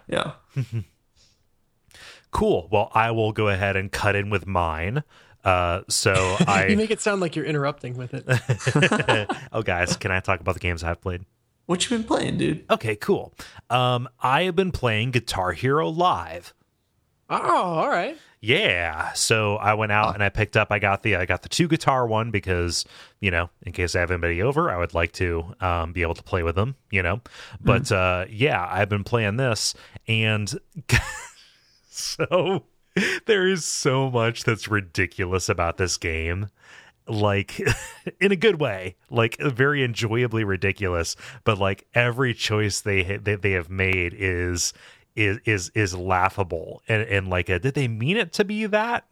Cool. Well, I will go ahead and cut in with mine. So You make it sound like you're interrupting with it. Oh, guys, can I talk about the games I've played? What you been playing, dude? Okay, cool. I have been playing Guitar Hero Live. Oh, all right. Yeah. So I went out and I picked up. I got the 2-guitar one because in case I have anybody over, I would like to be able to play with them. But yeah, I've been playing this, and so there is so much that's ridiculous about this game. Like in a good way, like very enjoyably ridiculous, but like every choice they have made is laughable and like did they mean it to be that?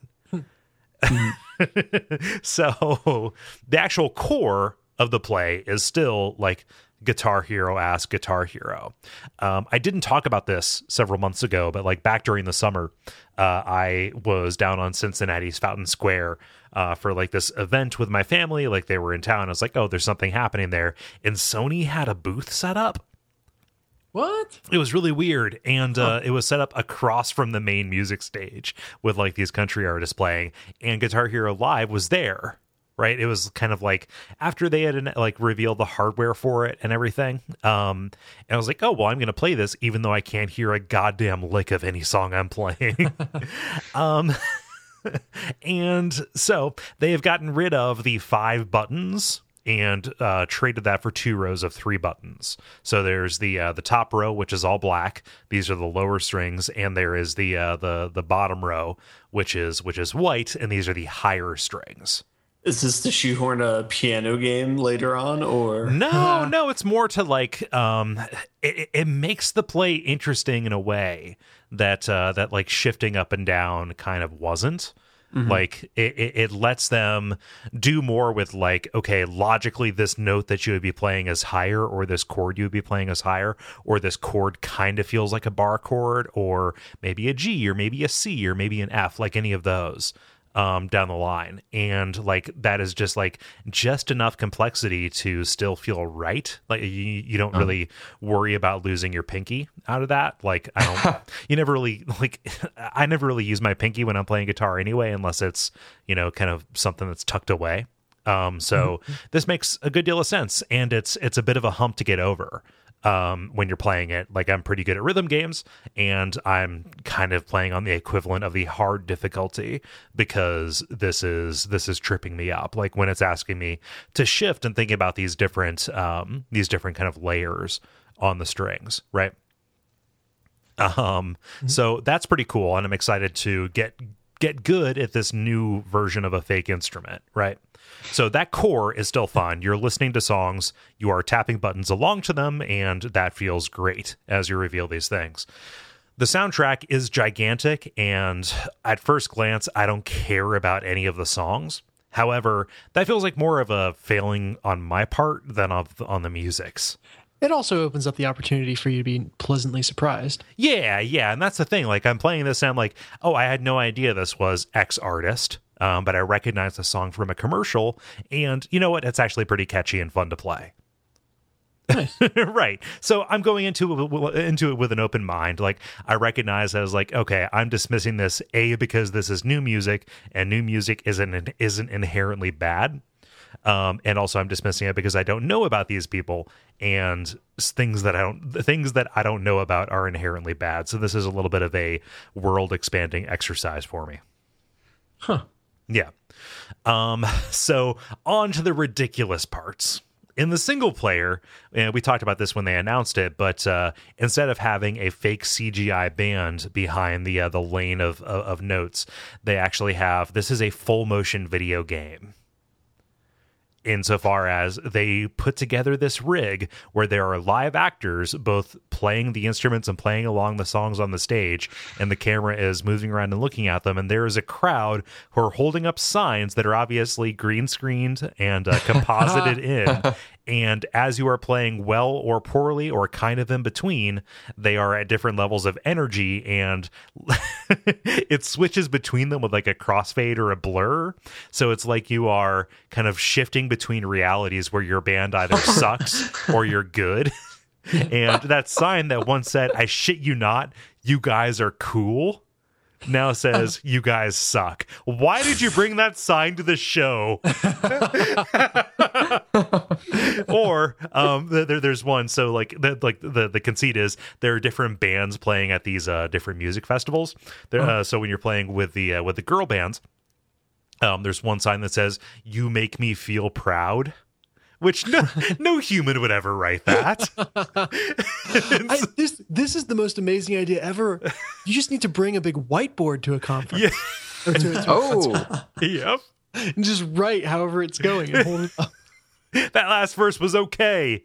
So the actual core of the play is still like Guitar Hero ass Guitar Hero. I didn't talk about this several months ago, but like back during the summer, I was down on Cincinnati's Fountain Square for like this event with my family. Like they were in town. I was like, oh, there's something happening there. And Sony had a booth set up. What? It was really weird. And it was set up across from the main music stage with like these country artists playing, and Guitar Hero Live was there. Right. It was kind of like after they had like revealed the hardware for it and everything. And I was like, oh, well, I'm going to play this, even though I can't hear a goddamn lick of any song I'm playing. And so they have gotten rid of the 5 buttons and traded that for 2 rows of 3 buttons. So there's the top row, which is all black. These are the lower strings, and there is the bottom row, which is white, and these are the higher strings. Is this to shoehorn a piano game later on, or no? It's more to like it makes the play interesting in a way that like shifting up and down kind of wasn't. Mm-hmm. Like it lets them do more with like, okay, logically this note that you would be playing is higher, or this chord you would be playing is higher, or this chord kind of feels like a bar chord, or maybe a G, or maybe a C, or maybe an F, like any of those. Down the line, and like that is just enough complexity to still feel right. Like you don't really worry about losing your pinky out of that. Like I never really use my pinky when I'm playing guitar anyway, unless it's kind of something that's tucked away. So this makes a good deal of sense, and it's a bit of a hump to get over. When you're playing it, like I'm pretty good at rhythm games, and I'm kind of playing on the equivalent of the hard difficulty because this is tripping me up. Like when it's asking me to shift and think about these different kind of layers on the strings, right? So that's pretty cool, and I'm excited to get good at this new version of a fake instrument, right? So that core is still fun. You're listening to songs, you are tapping buttons along to them, and that feels great as you reveal these things. The soundtrack is gigantic, and at first glance, I don't care about any of the songs. However, that feels like more of a failing on my part than on the music's. It also opens up the opportunity for you to be pleasantly surprised. Yeah, and that's the thing. Like, I'm playing this and I'm like, oh, I had no idea this was X artist, but I recognize the song from a commercial, and you know what? It's actually pretty catchy and fun to play. Nice. Right. So I'm going into it with an open mind. Like, I recognize as like, okay, I'm dismissing this because this is new music, and new music isn't inherently bad. And also I'm dismissing it because I don't know about these people, and things that I don't know about are inherently bad. So this is a little bit of a world expanding exercise for me. Huh. Yeah. So on to the ridiculous parts. In the single player, and we talked about this when they announced it, but instead of having a fake CGI band behind the lane of notes, they actually have, this is a full motion video game. Insofar as they put together this rig where there are live actors both playing the instruments and playing along the songs on the stage, and the camera is moving around and looking at them, and there is a crowd who are holding up signs that are obviously green screened and composited in. And as you are playing well or poorly or kind of in between, they are at different levels of energy, and it switches between them with like a crossfade or a blur. So it's like you are kind of shifting between realities where your band either sucks or you're good. And that sign that once said, "I shit you not, you guys are cool," now says, "You guys suck." Why did you bring that sign to the show? Or there's one. So the conceit is there are different bands playing at these different music festivals. So when you're playing with the girl bands, there's one sign that says, "You make me feel proud." Which no human would ever write that. This is the most amazing idea ever. You just need to bring a big whiteboard to a conference. Yeah. Yep. And just write however it's going. And hold it up. That last verse was okay.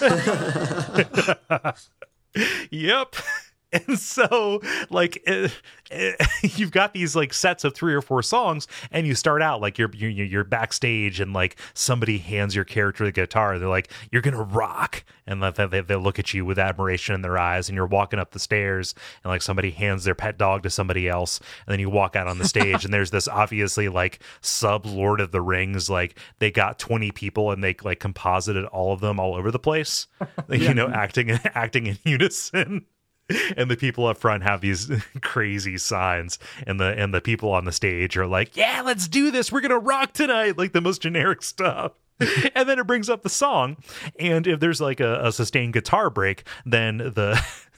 Yep. And so, like, you've got these like sets of 3 or 4 songs, and you start out like you're backstage, and like somebody hands your character the guitar. They're like, "You're gonna rock," and they look at you with admiration in their eyes. And you're walking up the stairs, and like somebody hands their pet dog to somebody else, and then you walk out on the stage, and there's this obviously like sub Lord of the Rings, like they got 20 people and they like composited all of them all over the place, you know, acting in unison. And the people up front have these crazy signs, and the people on the stage are like, "Yeah, let's do this. We're gonna rock tonight," like the most generic stuff. And then it brings up the song, and if there's like a sustained guitar break, then the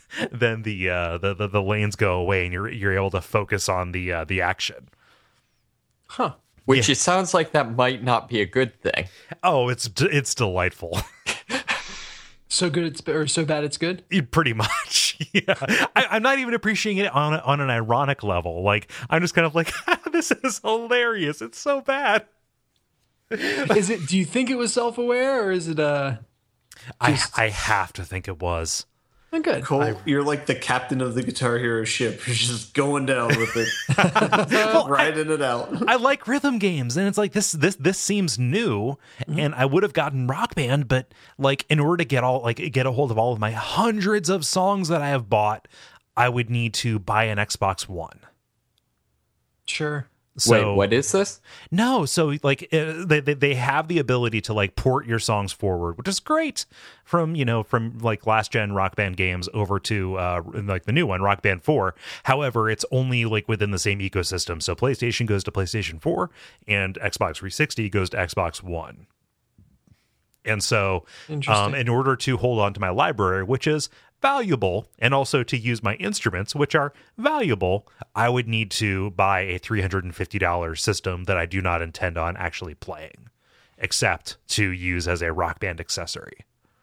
lanes go away, and you're able to focus on the action. Huh. Which it sounds like that might not be a good thing. Oh, it's delightful. So good or so bad it's good? Pretty much, yeah. I'm not even appreciating it on an ironic level. Like, I'm just kind of like, this is hilarious. It's so bad. Is it? Do you think it was self-aware, or is it I have to think it was. Oh, good. Cole, you're like the captain of the Guitar Hero ship. You're just going down with it, riding it out. I like rhythm games, and it's like this seems new, and I would have gotten Rock Band, but like in order to get a hold of all of my hundreds of songs that I have bought, I would need to buy an Xbox One. Sure. So, wait, what is this? No, so like they have the ability to like port your songs forward, which is great from like last gen Rock Band games over to like the new one, Rock Band 4. However, it's only like within the same ecosystem. So PlayStation goes to PlayStation 4 and Xbox 360 goes to Xbox One. And so in order to hold on to my library, which is valuable, and also to use my instruments, which are valuable, I would need to buy a $350 system that I do not intend on actually playing, except to use as a Rock Band accessory.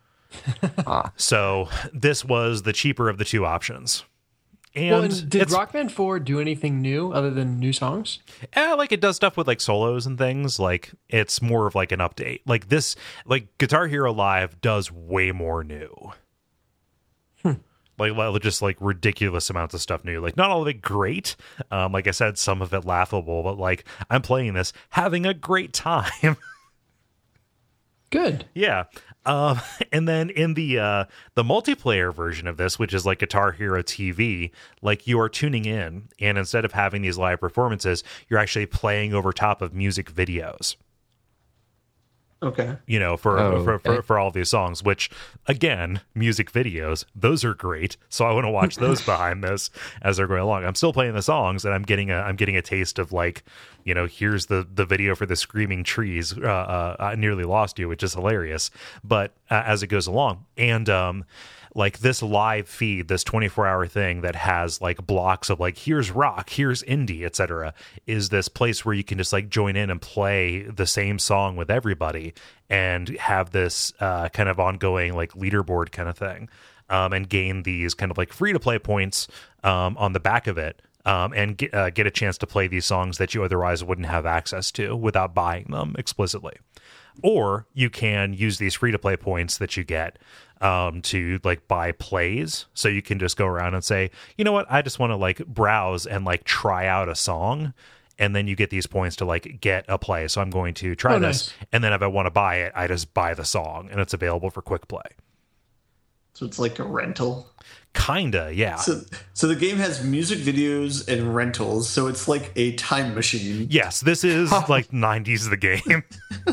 So this was the cheaper of the two options. And did Rock Band 4 do anything new other than new songs? Like it does stuff with like solos and things. Like it's more of like an update. Like this, like Guitar Hero Live does way more new. just like ridiculous amounts of stuff new. Like not all of it great. Like I said, some of it laughable, but like I'm playing this, having a great time. Good. Yeah. And then in the multiplayer version of this, which is like Guitar Hero TV, like you are tuning in, and instead of having these live performances, you're actually playing over top of music videos. Okay. You know, for all these songs, which again, music videos, those are great. So I want to watch those behind this as they're going along. I'm still playing the songs, and I'm getting a taste of like, you know, here's the video for the Screaming Trees. I Nearly Lost You, which is hilarious. But as it goes along, and like this live feed, this 24-hour thing that has like blocks of like, here's rock, here's indie, etc., is this place where you can just like join in and play the same song with everybody and have this kind of ongoing like leaderboard kind of thing, and gain these kind of like free to play points on the back of it. And get a chance to play these songs that you otherwise wouldn't have access to without buying them explicitly. Or you can use these free-to-play points that you get to like buy plays. So you can just go around and say, you know what, I just want to like browse and like try out a song. And then you get these points to like get a play. So I'm going to try this. Nice. And then if I want to buy it, I just buy the song and it's available for quick play. So it's like a rental. Kinda, yeah. So the game has music videos and rentals. So it's like a time machine. Yes, this is like 90s the game.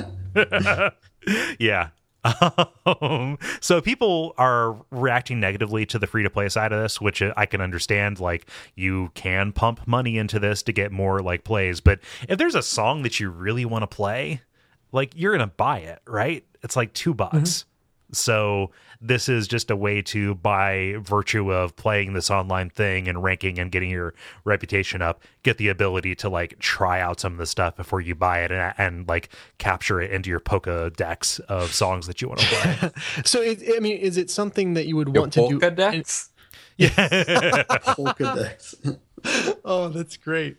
Yeah. So people are reacting negatively to the free-to-play side of this, which I can understand. Like, you can pump money into this to get more like plays, but if there's a song that you really want to play, like, you're gonna buy it, right? It's like $2. Mm-hmm. So this is just a way to, by virtue of playing this online thing and ranking and getting your reputation up, get the ability to like try out some of the stuff before you buy it and like capture it into your Pokédex of songs that you want to play. So, is it something that you would want to do? Pokédex? Yeah. Pokédex. Oh, that's great.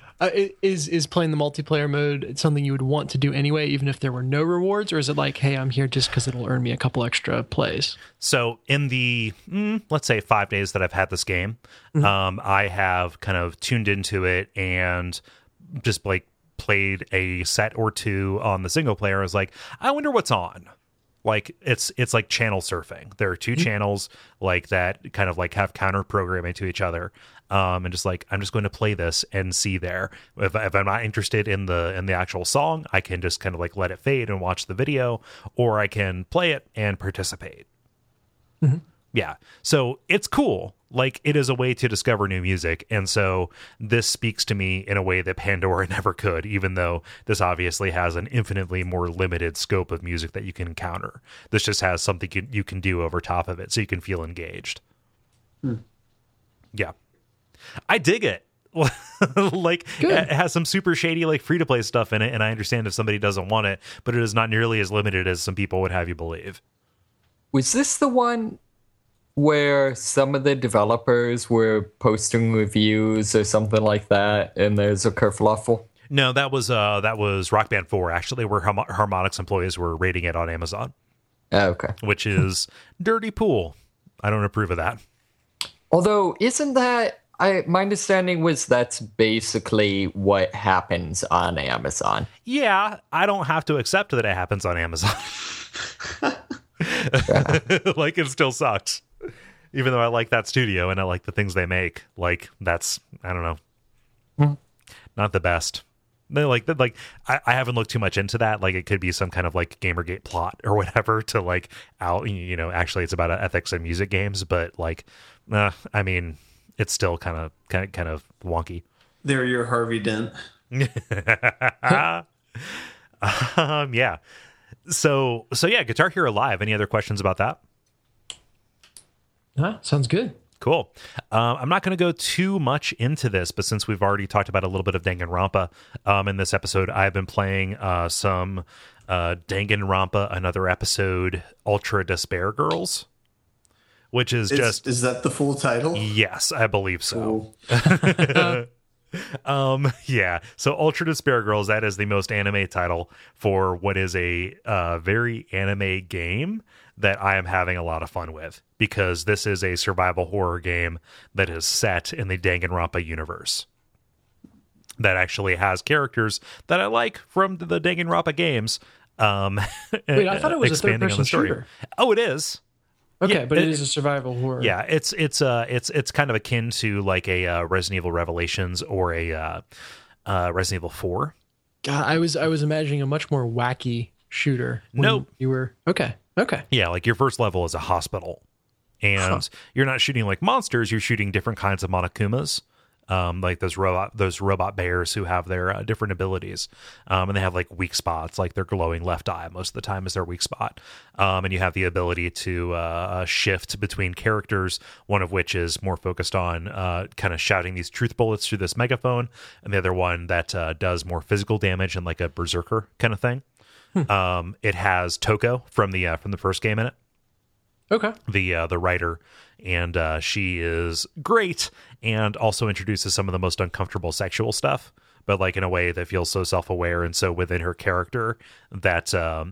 Is playing the multiplayer mode something you would want to do anyway, even if there were no rewards, or is it like, hey, I'm here just because it'll earn me a couple extra plays? So in the let's say 5 days that I've had this game, I have kind of tuned into it and just like played a set or two on the single player. I was like, I wonder what's on. Like it's like channel surfing. There are two channels like that kind of like have counter programming to each other. And just like, I'm just going to play this and see there. If I'm not interested in the actual song, I can just kind of like let it fade and watch the video, or I can play it and participate. Mm-hmm. Yeah. So it's cool. Like, it is a way to discover new music. And so this speaks to me in a way that Pandora never could, even though this obviously has an infinitely more limited scope of music that you can encounter. This just has something you can do over top of it so you can feel engaged. Yeah. I dig it. Like, good. It has some super shady, like, free-to-play stuff in it, and I understand if somebody doesn't want it, but it is not nearly as limited as some people would have you believe. Was this the one where some of the developers were posting reviews or something like that, and there's a kerfluffle? No, that was Rock Band 4, actually, where Harmonix employees were rating it on Amazon. Oh, okay. Which is dirty pool. I don't approve of that. Although, isn't that... my understanding was that's basically what happens on Amazon. Yeah, I don't have to accept that it happens on Amazon. Like, it still sucks. Even though I like that studio and I like the things they make. Like, that's, I don't know. Not the best. I haven't looked too much into that. Like, it could be some kind of like Gamergate plot or whatever to like actually it's about ethics in music games, but like, I mean, it's still kind of wonky. They're your Harvey Dent. Yeah. So yeah, Guitar Hero Live. Any other questions about that? Sounds good. Cool. I'm not going to go too much into this, but since we've already talked about a little bit of Danganronpa in this episode, I've been playing some Danganronpa, another episode, Ultra Despair Girls. Which is that the full title? Yes, I believe so. Cool. Yeah. So Ultra Despair Girls, that is the most anime title for what is a very anime game that I am having a lot of fun with, because this is a survival horror game that is set in the Danganronpa universe, that actually has characters that I like from the Danganronpa games. Wait, I thought it was a third-person shooter. Oh, it is. Okay, Yeah, but it is a survival horror. Yeah, it's kind of akin to like a Resident Evil Revelations or a Resident Evil 4. God, I was imagining a much more wacky shooter. Nope. You were okay. Yeah, like your first level is a hospital, and you're not shooting like monsters. You're shooting different kinds of Monokumas, like those robot bears who have their different abilities, and they have like weak spots, like their glowing left eye most of the time is their weak spot, and you have the ability to shift between characters, one of which is more focused on kind of shouting these truth bullets through this megaphone, and the other one that does more physical damage and like a berserker kind of thing. It has Toko from the first game in it. Okay. The writer, and she is great, and also introduces some of the most uncomfortable sexual stuff, but like in a way that feels so self-aware and so within her character that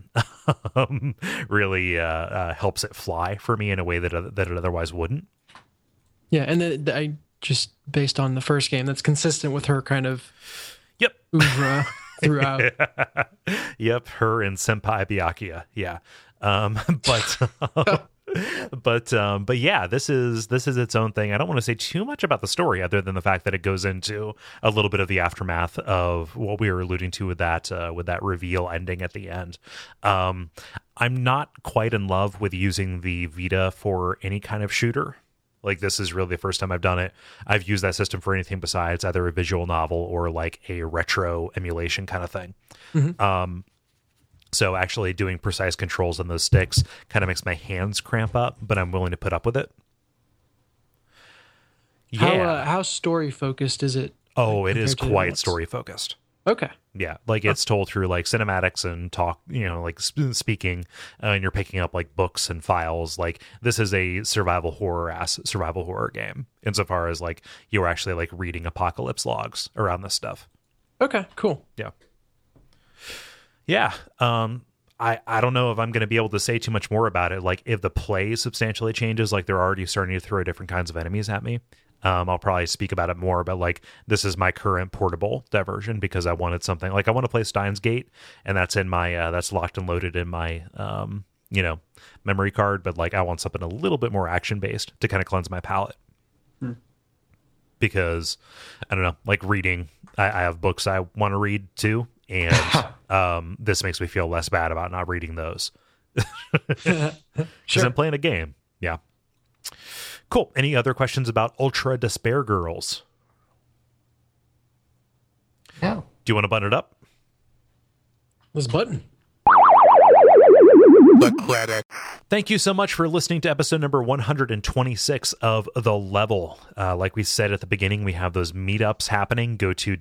really helps it fly for me in a way that it otherwise wouldn't. Yeah, and I just based on the first game, that's consistent with her kind of oeuvre throughout. Yep, her and Senpai Byakuya. Yeah, but yeah, this is its own thing. I don't want to say too much about the story other than the fact that it goes into a little bit of the aftermath of what we were alluding to with that reveal ending at the end. I'm not quite in love with using the Vita for any kind of shooter. Like, this is really the first time I've done it. I've used that system for anything besides either a visual novel or like a retro emulation kind of thing. Mm-hmm. So actually doing precise controls on those sticks kind of makes my hands cramp up, but I'm willing to put up with it. Yeah. How story focused is it? Oh, it is quite story focused. Okay. Yeah, like it's told through like cinematics and talk, like speaking, and you're picking up like books and files. Like, this is a survival horror game insofar as like you're actually like reading apocalypse logs around this stuff. Okay, cool. Yeah. I don't know if I'm going to be able to say too much more about it. Like, if the play substantially changes, like they're already starting to throw different kinds of enemies at me. I'll probably speak about it more, but like, this is my current portable diversion because I wanted something like I want to play Steins Gate, and that's in my that's locked and loaded in my memory card. But like, I want something a little bit more action based to kind of cleanse my palate. Because I don't know, like reading, I have books I want to read too, and this makes me feel less bad about not reading those because I'm playing a game. Yeah. Cool. Any other questions about Ultra Despair Girls? No. Do you want to button it up? This button. Thank you so much for listening to episode number 126 of The Level. Like we said at the beginning, we have those meetups happening. Go to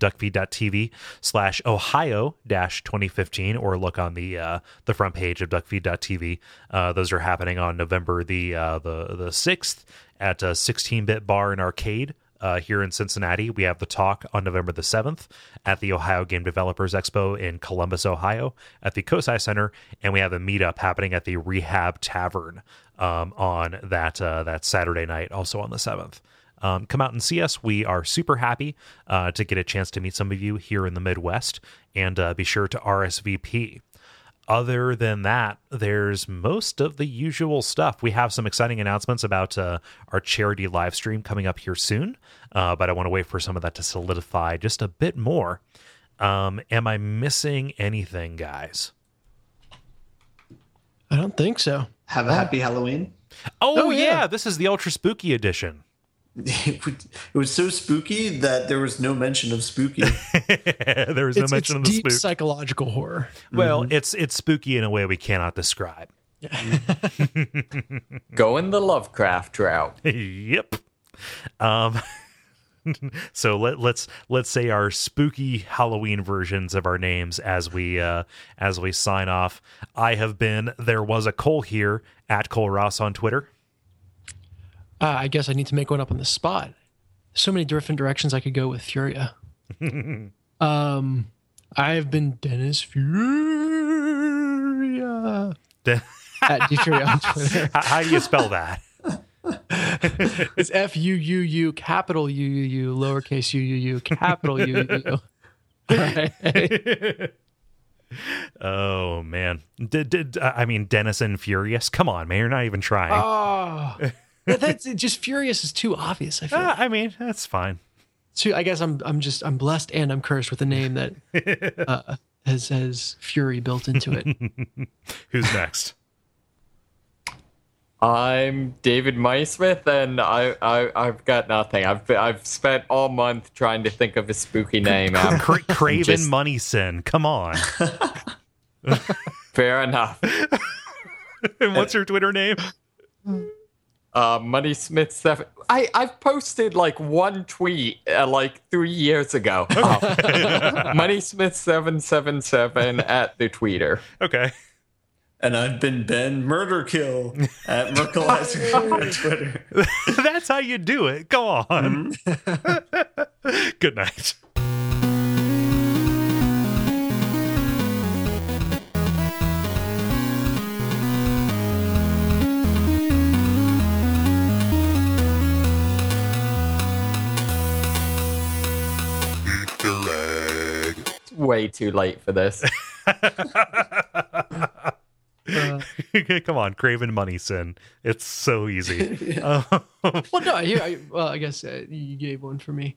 duckfeed.tv/Ohio-2015 or look on the front page of duckfeed.tv. Those are happening on November the 6th at a 16-bit bar and arcade. Here in Cincinnati. We have the talk on November the 7th at the Ohio Game Developers Expo in Columbus, Ohio at the COSI Center, and we have a meetup happening at the Rehab Tavern on that Saturday night, also on the 7th. Come out and see us. We are super happy to get a chance to meet some of you here in the Midwest, and be sure to RSVP. Other than that, there's most of the usual stuff. We have some exciting announcements about our charity live stream coming up here soon, but I want to wait for some of that to solidify just a bit more. Am I missing anything, guys? I don't think so. Have a happy Halloween. Oh yeah, this is the Ultra Spooky edition. It was so spooky that there was no mention of spooky. There was no mention of the deep spook. psychological horror. Well, it's spooky in a way we cannot describe. Going the Lovecraft route. Yep. So let's say our spooky Halloween versions of our names as we sign off. I have been There Was a Cole here at Cole Ross on Twitter. I guess I need to make one up on the spot. So many different directions I could go with Furia. I have been Dennis Furia. at DFury on Twitter. How do you spell that? It's FUUU, capital UUU, lowercase UUU, capital UUU. All right. Oh man, I mean Dennison Furious? Come on, man, you're not even trying. Oh, that's just Furious is too obvious. I feel. I mean, that's fine. So I guess I'm blessed and I'm cursed with a name that has Fury built into it. Who's next? I'm David Mysmith, and I've got nothing. I've spent all month trying to think of a spooky name. Craven Moneyson. Come on. Fair enough. And what's your Twitter name? Moneysmith7. I've posted like one tweet like 3 years ago. Moneysmith777 at the tweeter. Okay. And I've been Ben Murderkill at Merkleiser on Twitter. That's how you do it. Go on. Mm-hmm. Good night. It's way too late for this. Come on, Craven Moneyson. It's so easy. Well, no, I guess you gave one for me.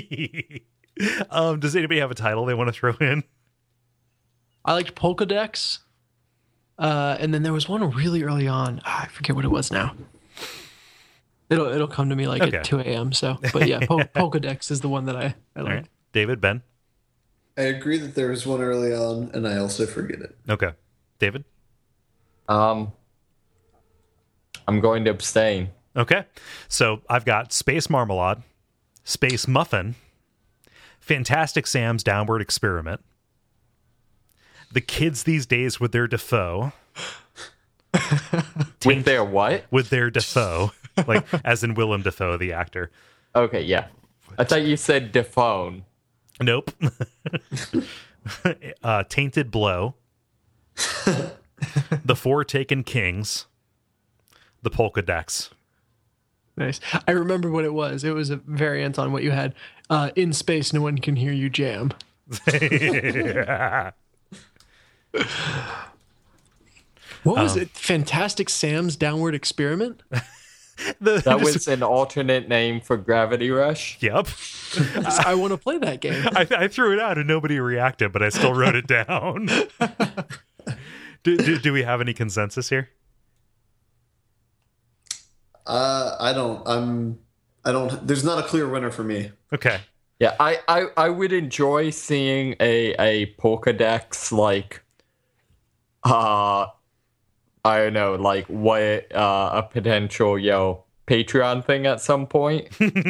Does anybody have a title they want to throw in? I liked Polkadex, and then there was one really early on. I forget what it was now. It'll come to me like at 2 a.m. So, but yeah, Polkadex is the one that I like. Right. David, Ben. I agree that there was one early on, and I also forget it. Okay, David. I'm going to abstain. Okay, so I've got Space Marmalade, Space Muffin, Fantastic Sam's Downward Experiment, The Kids These Days with Their Defoe. With their what? With their Defoe, like as in Willem Dafoe, the actor. Okay, yeah. I thought you said Dephone. Nope. Tainted Blow. The Four Taken Kings. The Polkadex. Nice. I remember what it was. It was a variant on what you had. In space, no one can hear you jam. What was it? Fantastic Sam's Downward Experiment? That was an alternate name for Gravity Rush. Yep. I want to play that game. I threw it out and nobody reacted, but I still wrote it down. Do we have any consensus here? I don't. There's not a clear winner for me. Okay. Yeah, I would enjoy seeing a Polkadex like, I don't know, like what a potential Patreon thing at some point.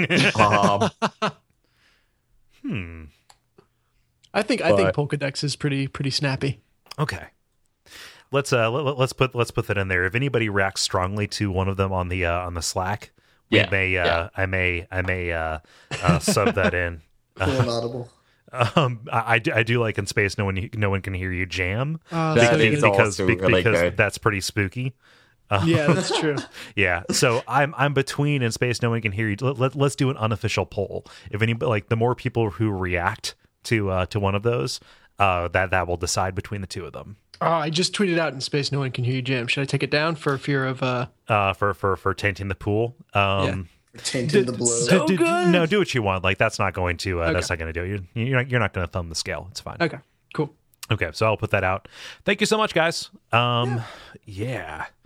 I think Polkadex is pretty snappy. Okay. Let's put that in there. If anybody reacts strongly to one of them on the Slack, I may sub that in. Audible. I do like In Space No One Can Hear You jam. That is also really good. That's pretty spooky. Yeah, that's true. Yeah, so I'm between In Space No One Can Hear You. Let's do an unofficial poll. If anybody, like, the more people who react to one of those, that will decide between the two of them. Oh, I just tweeted out In Space No One Can Hear You jam. Should I take it down for fear of for tainting the pool? Yeah. Tainted the blow. So good. No, do what you want. Like, that's not going to that's not going to do it. You're not going to thumb the scale. It's fine. Okay, cool. Okay, so I'll put that out. Thank you so much, guys. Yeah.